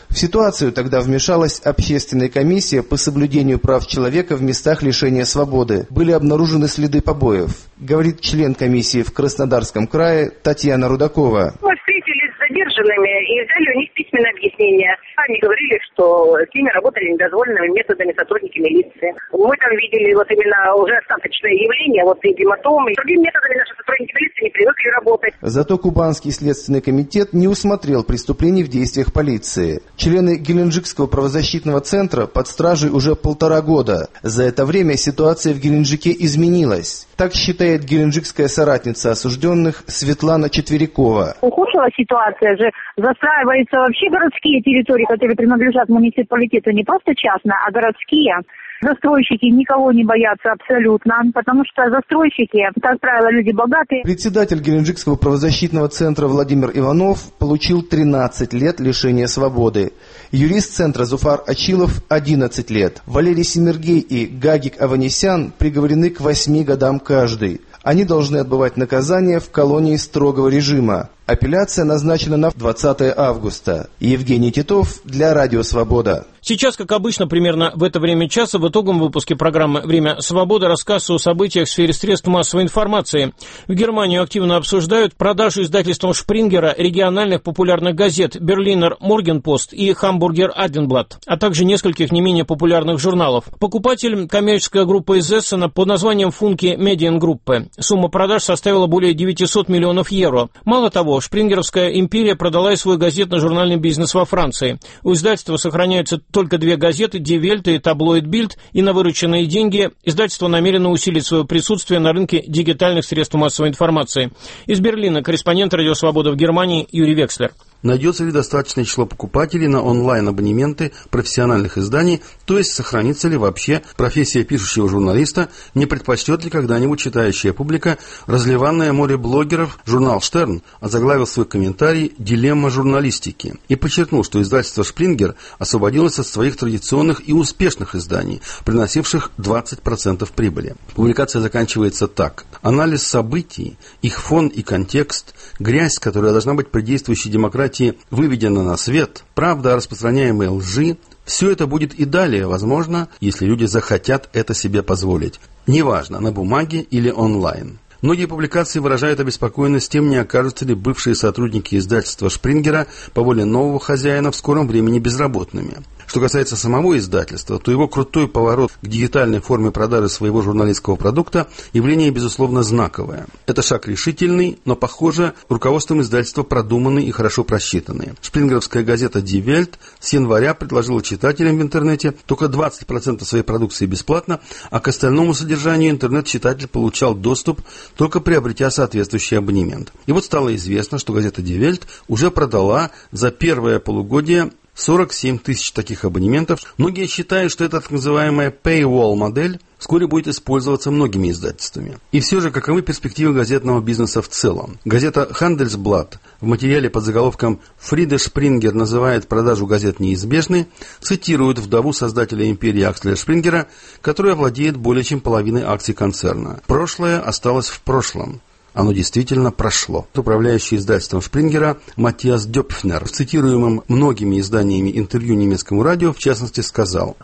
В ситуацию тогда вмешалась общественная комиссия по соблюдению прав человека в местах лишения свободы. Были обнаружены следы побоев, говорит член комиссии в Краснодарском крае Татьяна Рудакова. Мы встретились с задержанными и взяли у них письменное объяснение. Они говорили, что с ними работали недозволенными методами сотрудники милиции. Мы там видели вот именно уже остаточное явление, вот и гематомы. Другими методами наши сотрудники милиции не привыкли работать. Зато Кубанский следственный комитет не усмотрел преступлений в действиях полиции. Члены Геленджикского правозащитного центра под стражей уже полтора года. За это время ситуация в Геленджике изменилась. Так считает геленджикская соратница осужденных Светлана Четверякова. Ухудшилась ситуация же, застраиваются вообще городские территории, которые принадлежат муниципалитету, не просто частные, а городские. Застройщики никого не боятся абсолютно, потому что застройщики, как правило, люди богатые. Председатель Геленджикского правозащитного центра Владимир Иванов получил тринадцать лет лишения свободы. Юрист центра Зуфар Ачилов – одиннадцать лет. Валерий Семергей и Гагик Аванесян приговорены к восьми годам каждый. Они должны отбывать наказание в колонии строгого режима. Апелляция назначена на двадцатое августа. Евгений Титов для Радио Свобода. Сейчас, как обычно, примерно в это время часа в итоговом выпуске программы «Время свободы» рассказ о событиях в сфере средств массовой информации. В Германию активно обсуждают продажу издательством Шпрингера региональных популярных газет «Берлинер Моргенпост» и «Хамбургер Аденблат», а также нескольких не менее популярных журналов. Покупатель – коммерческая группа из Эссена под названием «Функе Медиенгруппе». Сумма продаж составила более девятьсот миллионов евро. Мало того, Шпрингеровская империя продала и свой газетно-журнальный бизнес во Франции. У издательства сохраняются только две газеты «Die Welt» и «Таблоид Бильд», и на вырученные деньги издательство намерено усилить свое присутствие на рынке дигитальных средств массовой информации. Из Берлина корреспондент «Радио Свобода» в Германии Юрий Векслер. Найдется ли достаточное число покупателей на онлайн-абонементы профессиональных изданий, то есть сохранится ли вообще профессия пишущего журналиста, не предпочтет ли когда-нибудь читающая публика разливанное море блогеров. Журнал «Штерн» озаглавил свой комментарий «Дилемма журналистики» и подчеркнул, что издательство «Шпрингер» освободилось от своих традиционных и успешных изданий, приносивших двадцать процентов прибыли. Публикация заканчивается так. Анализ событий, их фон и контекст, грязь, которая должна быть при действующей демократии выведена на свет, правда о распространяемой лжи, все это будет и далее возможно, если люди захотят это себе позволить. Неважно, на бумаге или онлайн. Многие публикации выражают обеспокоенность тем, не окажутся ли бывшие сотрудники издательства Шпрингера по воле нового хозяина в скором времени безработными. Что касается самого издательства, то его крутой поворот к дигитальной форме продажи своего журналистского продукта явление, безусловно, знаковое. Это шаг решительный, но, похоже, руководством издательства продуманный и хорошо просчитанный. Шпрингеровская газета «Die Welt» с января предложила читателям в интернете только двадцать процентов своей продукции бесплатно, а к остальному содержанию интернет-читатель получал доступ, только приобретя соответствующий абонемент. И вот стало известно, что газета «Die Welt» уже продала за первое полугодие сорок семь тысяч таких абонементов. Многие считают, что эта так называемая paywall модель вскоре будет использоваться многими издательствами. И все же, каковы перспективы газетного бизнеса в целом? Газета Handelsblatt в материале под заголовком «Фриде Шпрингер называет продажу газет неизбежной» цитирует вдову создателя империи Акселя Шпрингера, которая владеет более чем половиной акций концерна. Прошлое осталось в прошлом. Оно действительно прошло. Управляющий издательством Шпрингера Матиас Дёпфнер в цитируемом многими изданиями интервью немецкому радио в частности сказал: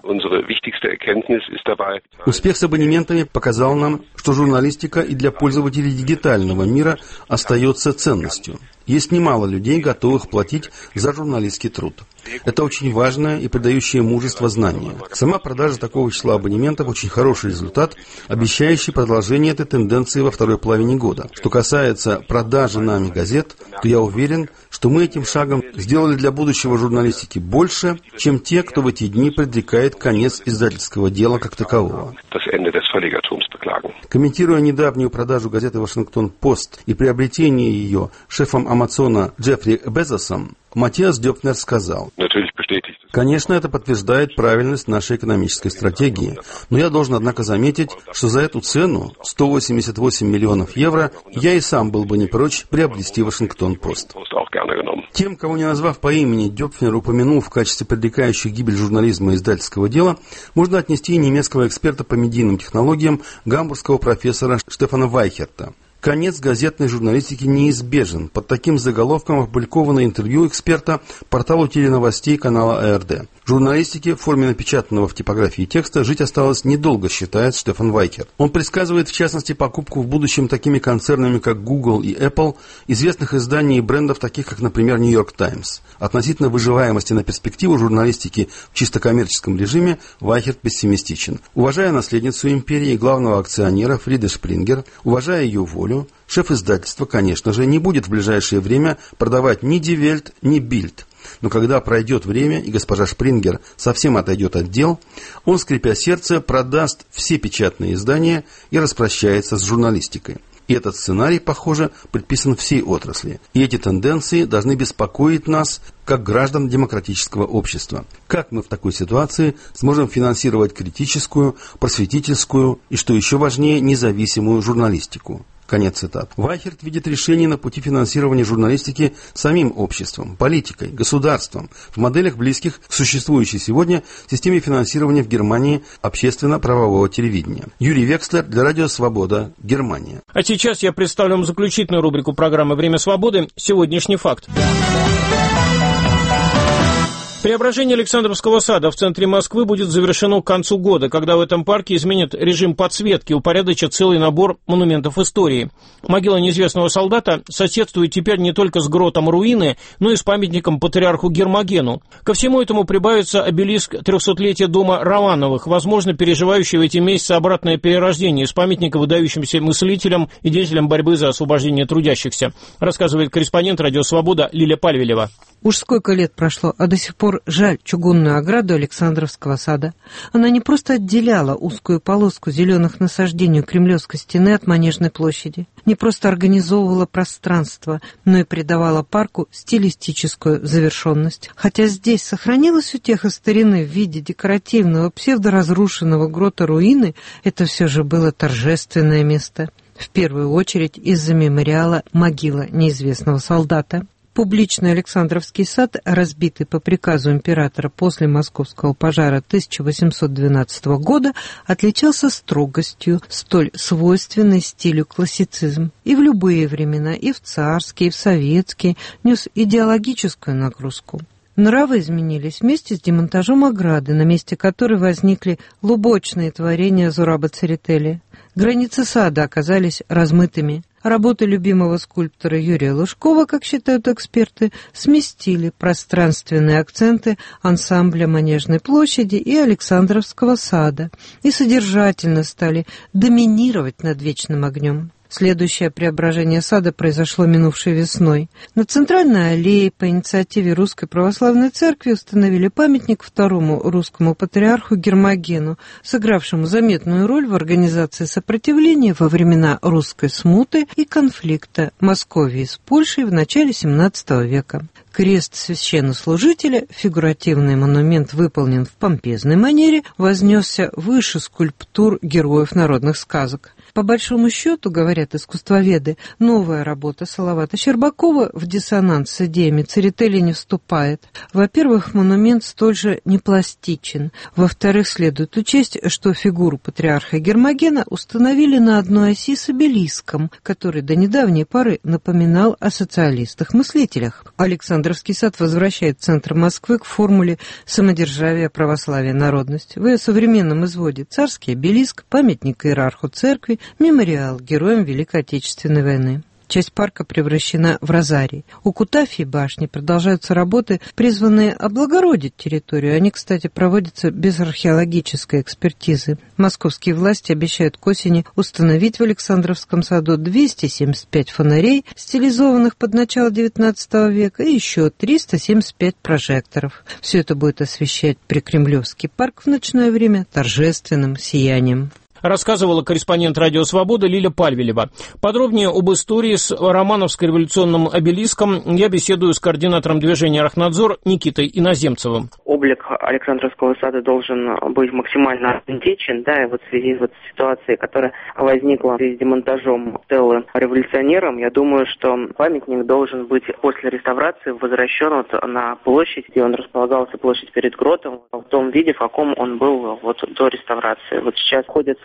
«Успех с абонементами показал нам, что журналистика и для пользователей дигитального мира остается ценностью. Есть немало людей, готовых платить за журналистский труд. Это очень важное и придающее мужество знание. Сама продажа такого числа абонементов очень хороший результат, обещающий продолжение этой тенденции во второй половине года. Что касается продажи нами газет, то я уверен, что мы этим шагом сделали для будущего журналистики больше, чем те, кто в эти дни предрекает конец издательского дела как такового». Комментируя недавнюю продажу газеты «Вашингтон-Пост» и приобретение ее шефом Амазона Джеффри Безосом, Матиас Дёпфнер сказал: «Конечно, это подтверждает правильность нашей экономической стратегии, но я должен, однако, заметить, что за эту цену, сто восемьдесят восемь миллионов евро, я и сам был бы не прочь приобрести Вашингтон-Пост». Тем, кого не назвав по имени, Дёпфнер упомянул в качестве предрекающих гибель журнализма и издательского дела, можно отнести и немецкого эксперта по медийным технологиям, гамбургского профессора Штефана Вайхерта. Конец газетной журналистики неизбежен. Под таким заголовком опубликовано интервью эксперта порталу теленовостей канала А Р Д. Журналистике в форме напечатанного в типографии текста жить осталось недолго, считает Штефан Вайхерт. Он предсказывает, в частности, покупку в будущем такими концернами, как Google и Apple, известных изданий и брендов, таких как, например, New York Times. Относительно выживаемости на перспективу журналистики в чисто коммерческом режиме Вайхерт пессимистичен. Уважая наследницу империи, главного акционера Фриде Шпрингер, уважая ее волю, шеф издательства, конечно же, не будет в ближайшее время продавать ни Die Welt, ни Bild. Но когда пройдет время, и госпожа Шпрингер совсем отойдет от дел, он, скрипя сердце, продаст все печатные издания и распрощается с журналистикой. И этот сценарий, похоже, предписан всей отрасли. И эти тенденции должны беспокоить нас, как граждан демократического общества. Как мы в такой ситуации сможем финансировать критическую, просветительскую и, что еще важнее, независимую журналистику? Конец цитат. Вайхерт видит решение на пути финансирования журналистики самим обществом, политикой, государством, в моделях, близких к существующей сегодня системе финансирования в Германии общественно-правового телевидения. Юрий Векслер для Радио Свобода, Германия. А сейчас я представлю вам заключительную рубрику программы «Время свободы. Сегодняшний факт». Преображение Александровского сада в центре Москвы будет завершено к концу года, когда в этом парке изменят режим подсветки, упорядочат целый набор монументов истории. Могила неизвестного солдата соседствует теперь не только с гротом руины, но и с памятником патриарху Гермогену. Ко всему этому прибавится обелиск трехсотлетия дома Романовых, возможно, переживающий в эти месяцы обратное перерождение из памятника выдающимся мыслителям и деятелям борьбы за освобождение трудящихся, рассказывает корреспондент «Радио Свобода» Лиля Пальвелева. Уж сколько лет прошло, а до сих пор жаль чугунную ограду Александровского сада. Она не просто отделяла узкую полоску зеленых насаждений у Кремлевской стены от Манежной площади, не просто организовывала пространство, но и придавала парку стилистическую завершенность. Хотя здесь сохранилась утеха старины в виде декоративного псевдоразрушенного грота руины, это все же было торжественное место. В первую очередь из-за мемориала «Могила неизвестного солдата». Публичный Александровский сад, разбитый по приказу императора после московского пожара тысяча восемьсот двенадцатого года, отличался строгостью, столь свойственной стилю классицизм. И в любые времена, и в царские, и в советские, нес идеологическую нагрузку. Нравы изменились вместе с демонтажом ограды, на месте которой возникли лубочные творения Зураба Церетели. Границы сада оказались размытыми. Работы любимого скульптора Юрия Лужкова, как считают эксперты, сместили пространственные акценты ансамбля Манежной площади и Александровского сада и содержательно стали доминировать над вечным огнем. Следующее преображение сада произошло минувшей весной. На центральной аллее по инициативе Русской Православной Церкви установили памятник второму русскому патриарху Гермогену, сыгравшему заметную роль в организации сопротивления во времена русской смуты и конфликта Московии с Польшей в начале семнадцатого века. Крест священнослужителя, фигуративный монумент, выполнен в помпезной манере, вознесся выше скульптур героев народных сказок. По большому счету, говорят искусствоведы, новая работа Салавата Щербакова в диссонанс с идеями Церетели не вступает. Во-первых, монумент столь же непластичен. Во-вторых, следует учесть, что фигуру патриарха Гермогена установили на одной оси с обелиском, который до недавней поры напоминал о социалистах-мыслителях. Александровский сад возвращает центр Москвы к формуле самодержавия, православия, народность. В ее современном изводе царский обелиск, памятник иерарху церкви, мемориал героям Великой Отечественной войны. Часть парка превращена в розарий. У Кутафьей башни продолжаются работы, призванные облагородить территорию. Они, кстати, проводятся без археологической экспертизы. Московские власти обещают к осени установить в Александровском саду двести семьдесят пять фонарей, стилизованных под начало девятнадцатого века, и еще триста семьдесят пять прожекторов. Все это будет освещать Прикремлевский парк в ночное время торжественным сиянием. Рассказывала корреспондент «Радио Свобода» Лиля Пальвелева. Подробнее об истории с Романовско-революционным обелиском я беседую с координатором движения «Архнадзор» Никитой Иноземцевым. Облик Александровского сада должен быть максимально аутентичен, да, и вот в связи вот с ситуацией, которая возникла с демонтажом стелы революционерам, я думаю, что памятник должен быть после реставрации возвращен вот на площадь, где он располагался, площадь перед гротом, в том виде, в каком он был вот до реставрации. Вот сейчас ходят слухи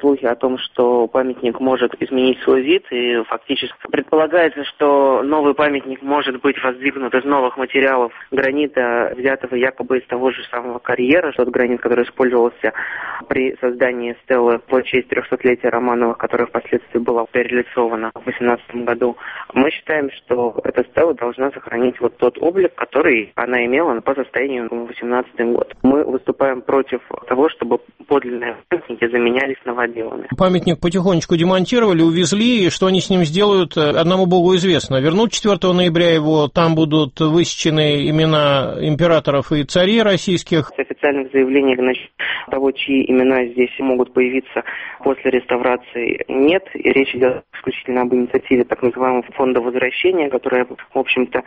слухи о том, что памятник может изменить свой вид, и фактически предполагается, что новый памятник может быть воздвигнут из новых материалов гранита, взятого якобы из того же самого карьера, тот гранит, который использовался при создании стелы в честь трехсотлетия Романовых, которая впоследствии была перелицована в восемнадцатом году. Мы считаем, что эта стела должна сохранить вот тот облик, который она имела по состоянию на восемнадцатый год. Мы выступаем против того, чтобы подлинные памятники заменялись новоделами. Памятник потихонечку демонтировали, увезли, и что они с ним сделают, одному богу известно. Вернут четвёртого ноября его, там будут высечены имена императоров и царей российских. Официальных заявлений насчет того, чьи имена здесь могут появиться после реставрации, нет. И речь идет исключительно об инициативе так называемого фонда возвращения, которая, в общем-то,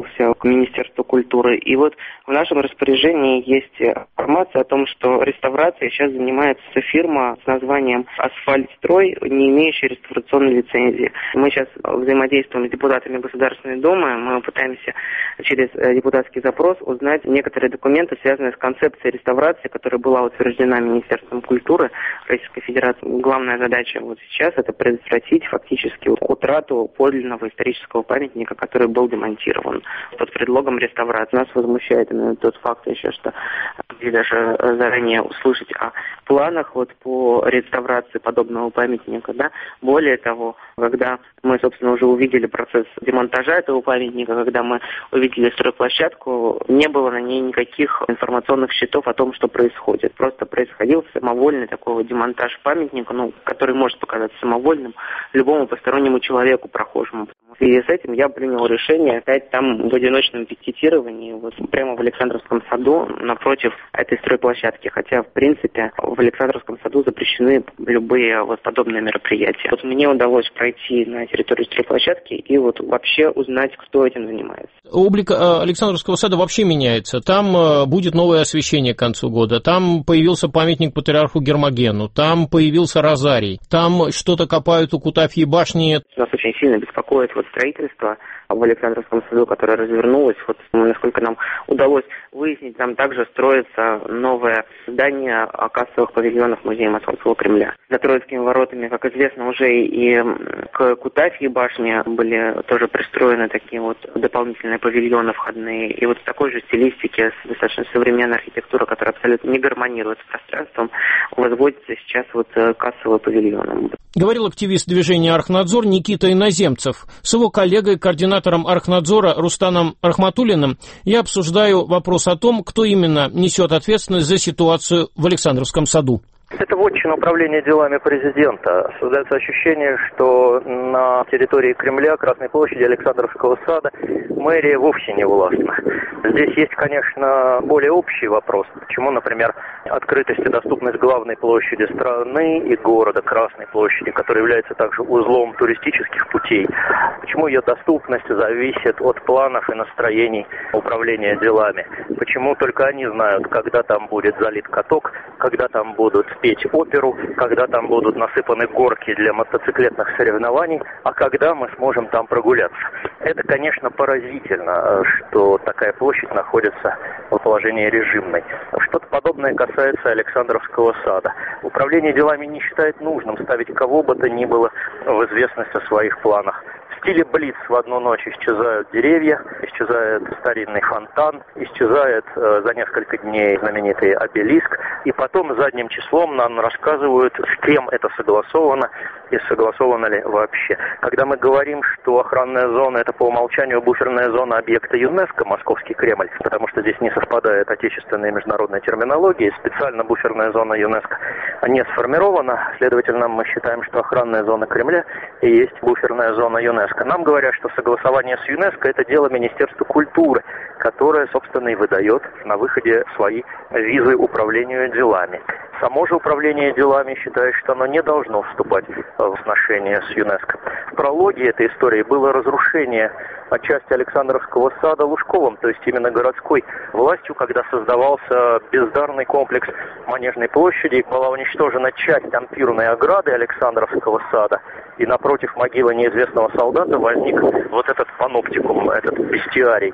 к Министерству культуры. И вот в нашем распоряжении есть информация о том, что реставрацией сейчас занимается фирма с названием «Асфальтстрой», не имеющая реставрационной лицензии. Мы сейчас взаимодействуем с депутатами Государственной Думы, мы пытаемся через депутатский запрос узнать некоторые документы, связанные с концепцией реставрации, которая была утверждена Министерством культуры Российской Федерации. Главная задача вот сейчас — это предотвратить фактически утрату подлинного исторического памятника, который был демонтирован под предлогом реставрации. Нас возмущает именно тот факт еще, что могли даже заранее услышать о планах вот по реставрации подобного памятника, да. Более того, когда мы, собственно, уже увидели процесс демонтажа этого памятника, когда мы увидели стройплощадку, не было на ней никаких информационных щитов о том, что происходит. Просто происходил самовольный такой вот демонтаж памятника, ну, который может показаться самовольным любому постороннему человеку, прохожему. В связи с этим я принял решение стать там в одиночном пикетировании, вот прямо в Александровском саду, напротив этой стройплощадки. Хотя, в принципе, в Александровском саду запрещены любые вот подобные мероприятия. Вот мне удалось пройти на территорию стройплощадки и вот вообще узнать, кто этим занимается. Облик Александровского сада вообще меняется. Там будет новое освещение к концу года. Там появился памятник патриарху Гермогену. Там появился розарий. Там что-то копают у Кутафьей башни. Нас очень сильно беспокоит вот строительство в Александровском саду, которое развернулось. Вот, насколько нам удалось выяснить, там также строится новое здание кассовых павильонов Музея Московского Кремля. За Троицкими воротами, как известно, уже и к Кутафьей башне были тоже пристроены такие вот дополнительные павильоны входные. И вот в такой же стилистике, с достаточно современной архитектурой, которая абсолютно не гармонирует с пространством, возводится сейчас вот кассовый павильон. Говорил активист движения «Архнадзор» Никита Иноземцев. С его коллегой, координатором Архнадзора Рустамом Рахматуллиным, я обсуждаю вопрос о том, кто именно несет ответственность за ситуацию в Александровском саду. Это вотчина управления делами президента. Создается ощущение, что на территории Кремля, Красной площади, Александровского сада мэрия вовсе не властна. Здесь есть, конечно, более общий вопрос. Почему, например, открытость и доступность главной площади страны и города Красной площади, который является также узлом туристических путей, почему ее доступность зависит от планов и настроений управления делами? Почему только они знают, когда там будет залит каток, когда там будут петь оперу, когда там будут насыпаны горки для мотоциклетных соревнований, а когда мы сможем там прогуляться. Это, конечно, поразительно, что такая площадь находится в положении режимной. Что-то подобное касается Александровского сада. Управление делами не считает нужным ставить кого бы то ни было в известность о своих планах. В стиле блиц в одну ночь исчезают деревья, исчезает старинный фонтан, исчезает э, за несколько дней знаменитый обелиск, и потом задним числом нам рассказывают, с кем это согласовано и согласовано ли вообще. Когда мы говорим, что охранная зона — это по умолчанию буферная зона объекта ЮНЕСКО, Московский Кремль, потому что здесь не совпадает отечественная и международная терминология, и специально буферная зона ЮНЕСКО не сформирована, следовательно, мы считаем, что охранная зона Кремля и есть буферная зона ЮНЕСКо. Нам говорят, что согласование с ЮНЕСКО — это дело Министерства культуры, которое, собственно, и выдает на выходе свои визы управлению делами. Само же управление делами считает, что оно не должно вступать в отношения с ЮНЕСКО. В прологе этой истории было разрушение части Александровского сада Лужковым, то есть именно городской властью, когда создавался бездарный комплекс Манежной площади, была уничтожена часть ампирной ограды Александровского сада, и напротив могилы неизвестного солдата возник вот этот паноптикум, этот бестиарий. А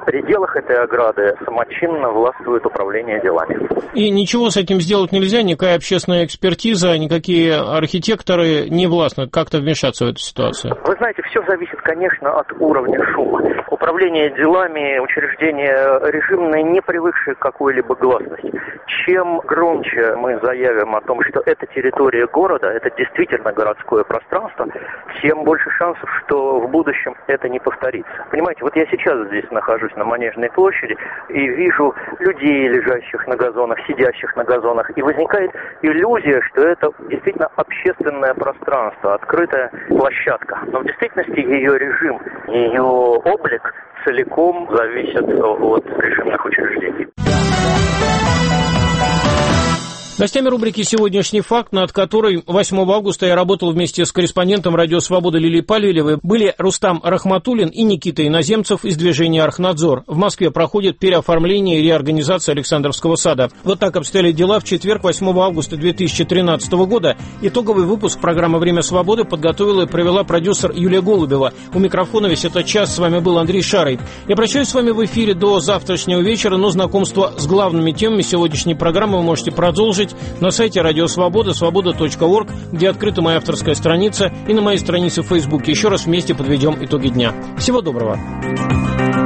в пределах этой ограды самочинно властвует управление делами. И ничего с этим сделать нельзя, никакая общественная экспертиза, никакие архитекторы не властны как-то вмешаться в эту ситуацию? Вы знаете, все зависит, конечно, от уровня шума. Управление делами, учреждение режимное, не привыкшее к какой-либо гласности. Чем громче мы заявим о том, что это территория города, это действительно городское пространство, тем больше шансов, что в будущем это не повторится. Понимаете, вот я сейчас здесь нахожусь на Манежной площади и вижу людей, лежащих на газонах, сидящих на газонах, и возникает иллюзия, что это действительно общественное пространство, открытая площадка. Но в действительности ее режим, ее облик целиком зависят от режимных учреждений. Гостями рубрики «Сегодняшний факт», над которой восьмого августа я работал вместе с корреспондентом «Радио Свобода» Лилией Павелевой, были Рустам Рахматуллин и Никита Иноземцев из движения «Архнадзор». В Москве проходит переоформление и реорганизация Александровского сада. Вот так обстояли дела в четверг, восьмого августа две тысячи тринадцатого года. Итоговый выпуск программы «Время свободы» подготовила и провела продюсер Юлия Голубева. У микрофона весь этот час с вами был Андрей Шарый. Я прощаюсь с вами в эфире до завтрашнего вечера, но знакомство с главными темами сегодняшней программы вы можете продолжить на сайте Радио Свобода, свобода точка орг, где открыта моя авторская страница, и на моей странице в Фейсбуке. Еще раз вместе подведем итоги дня. Всего доброго.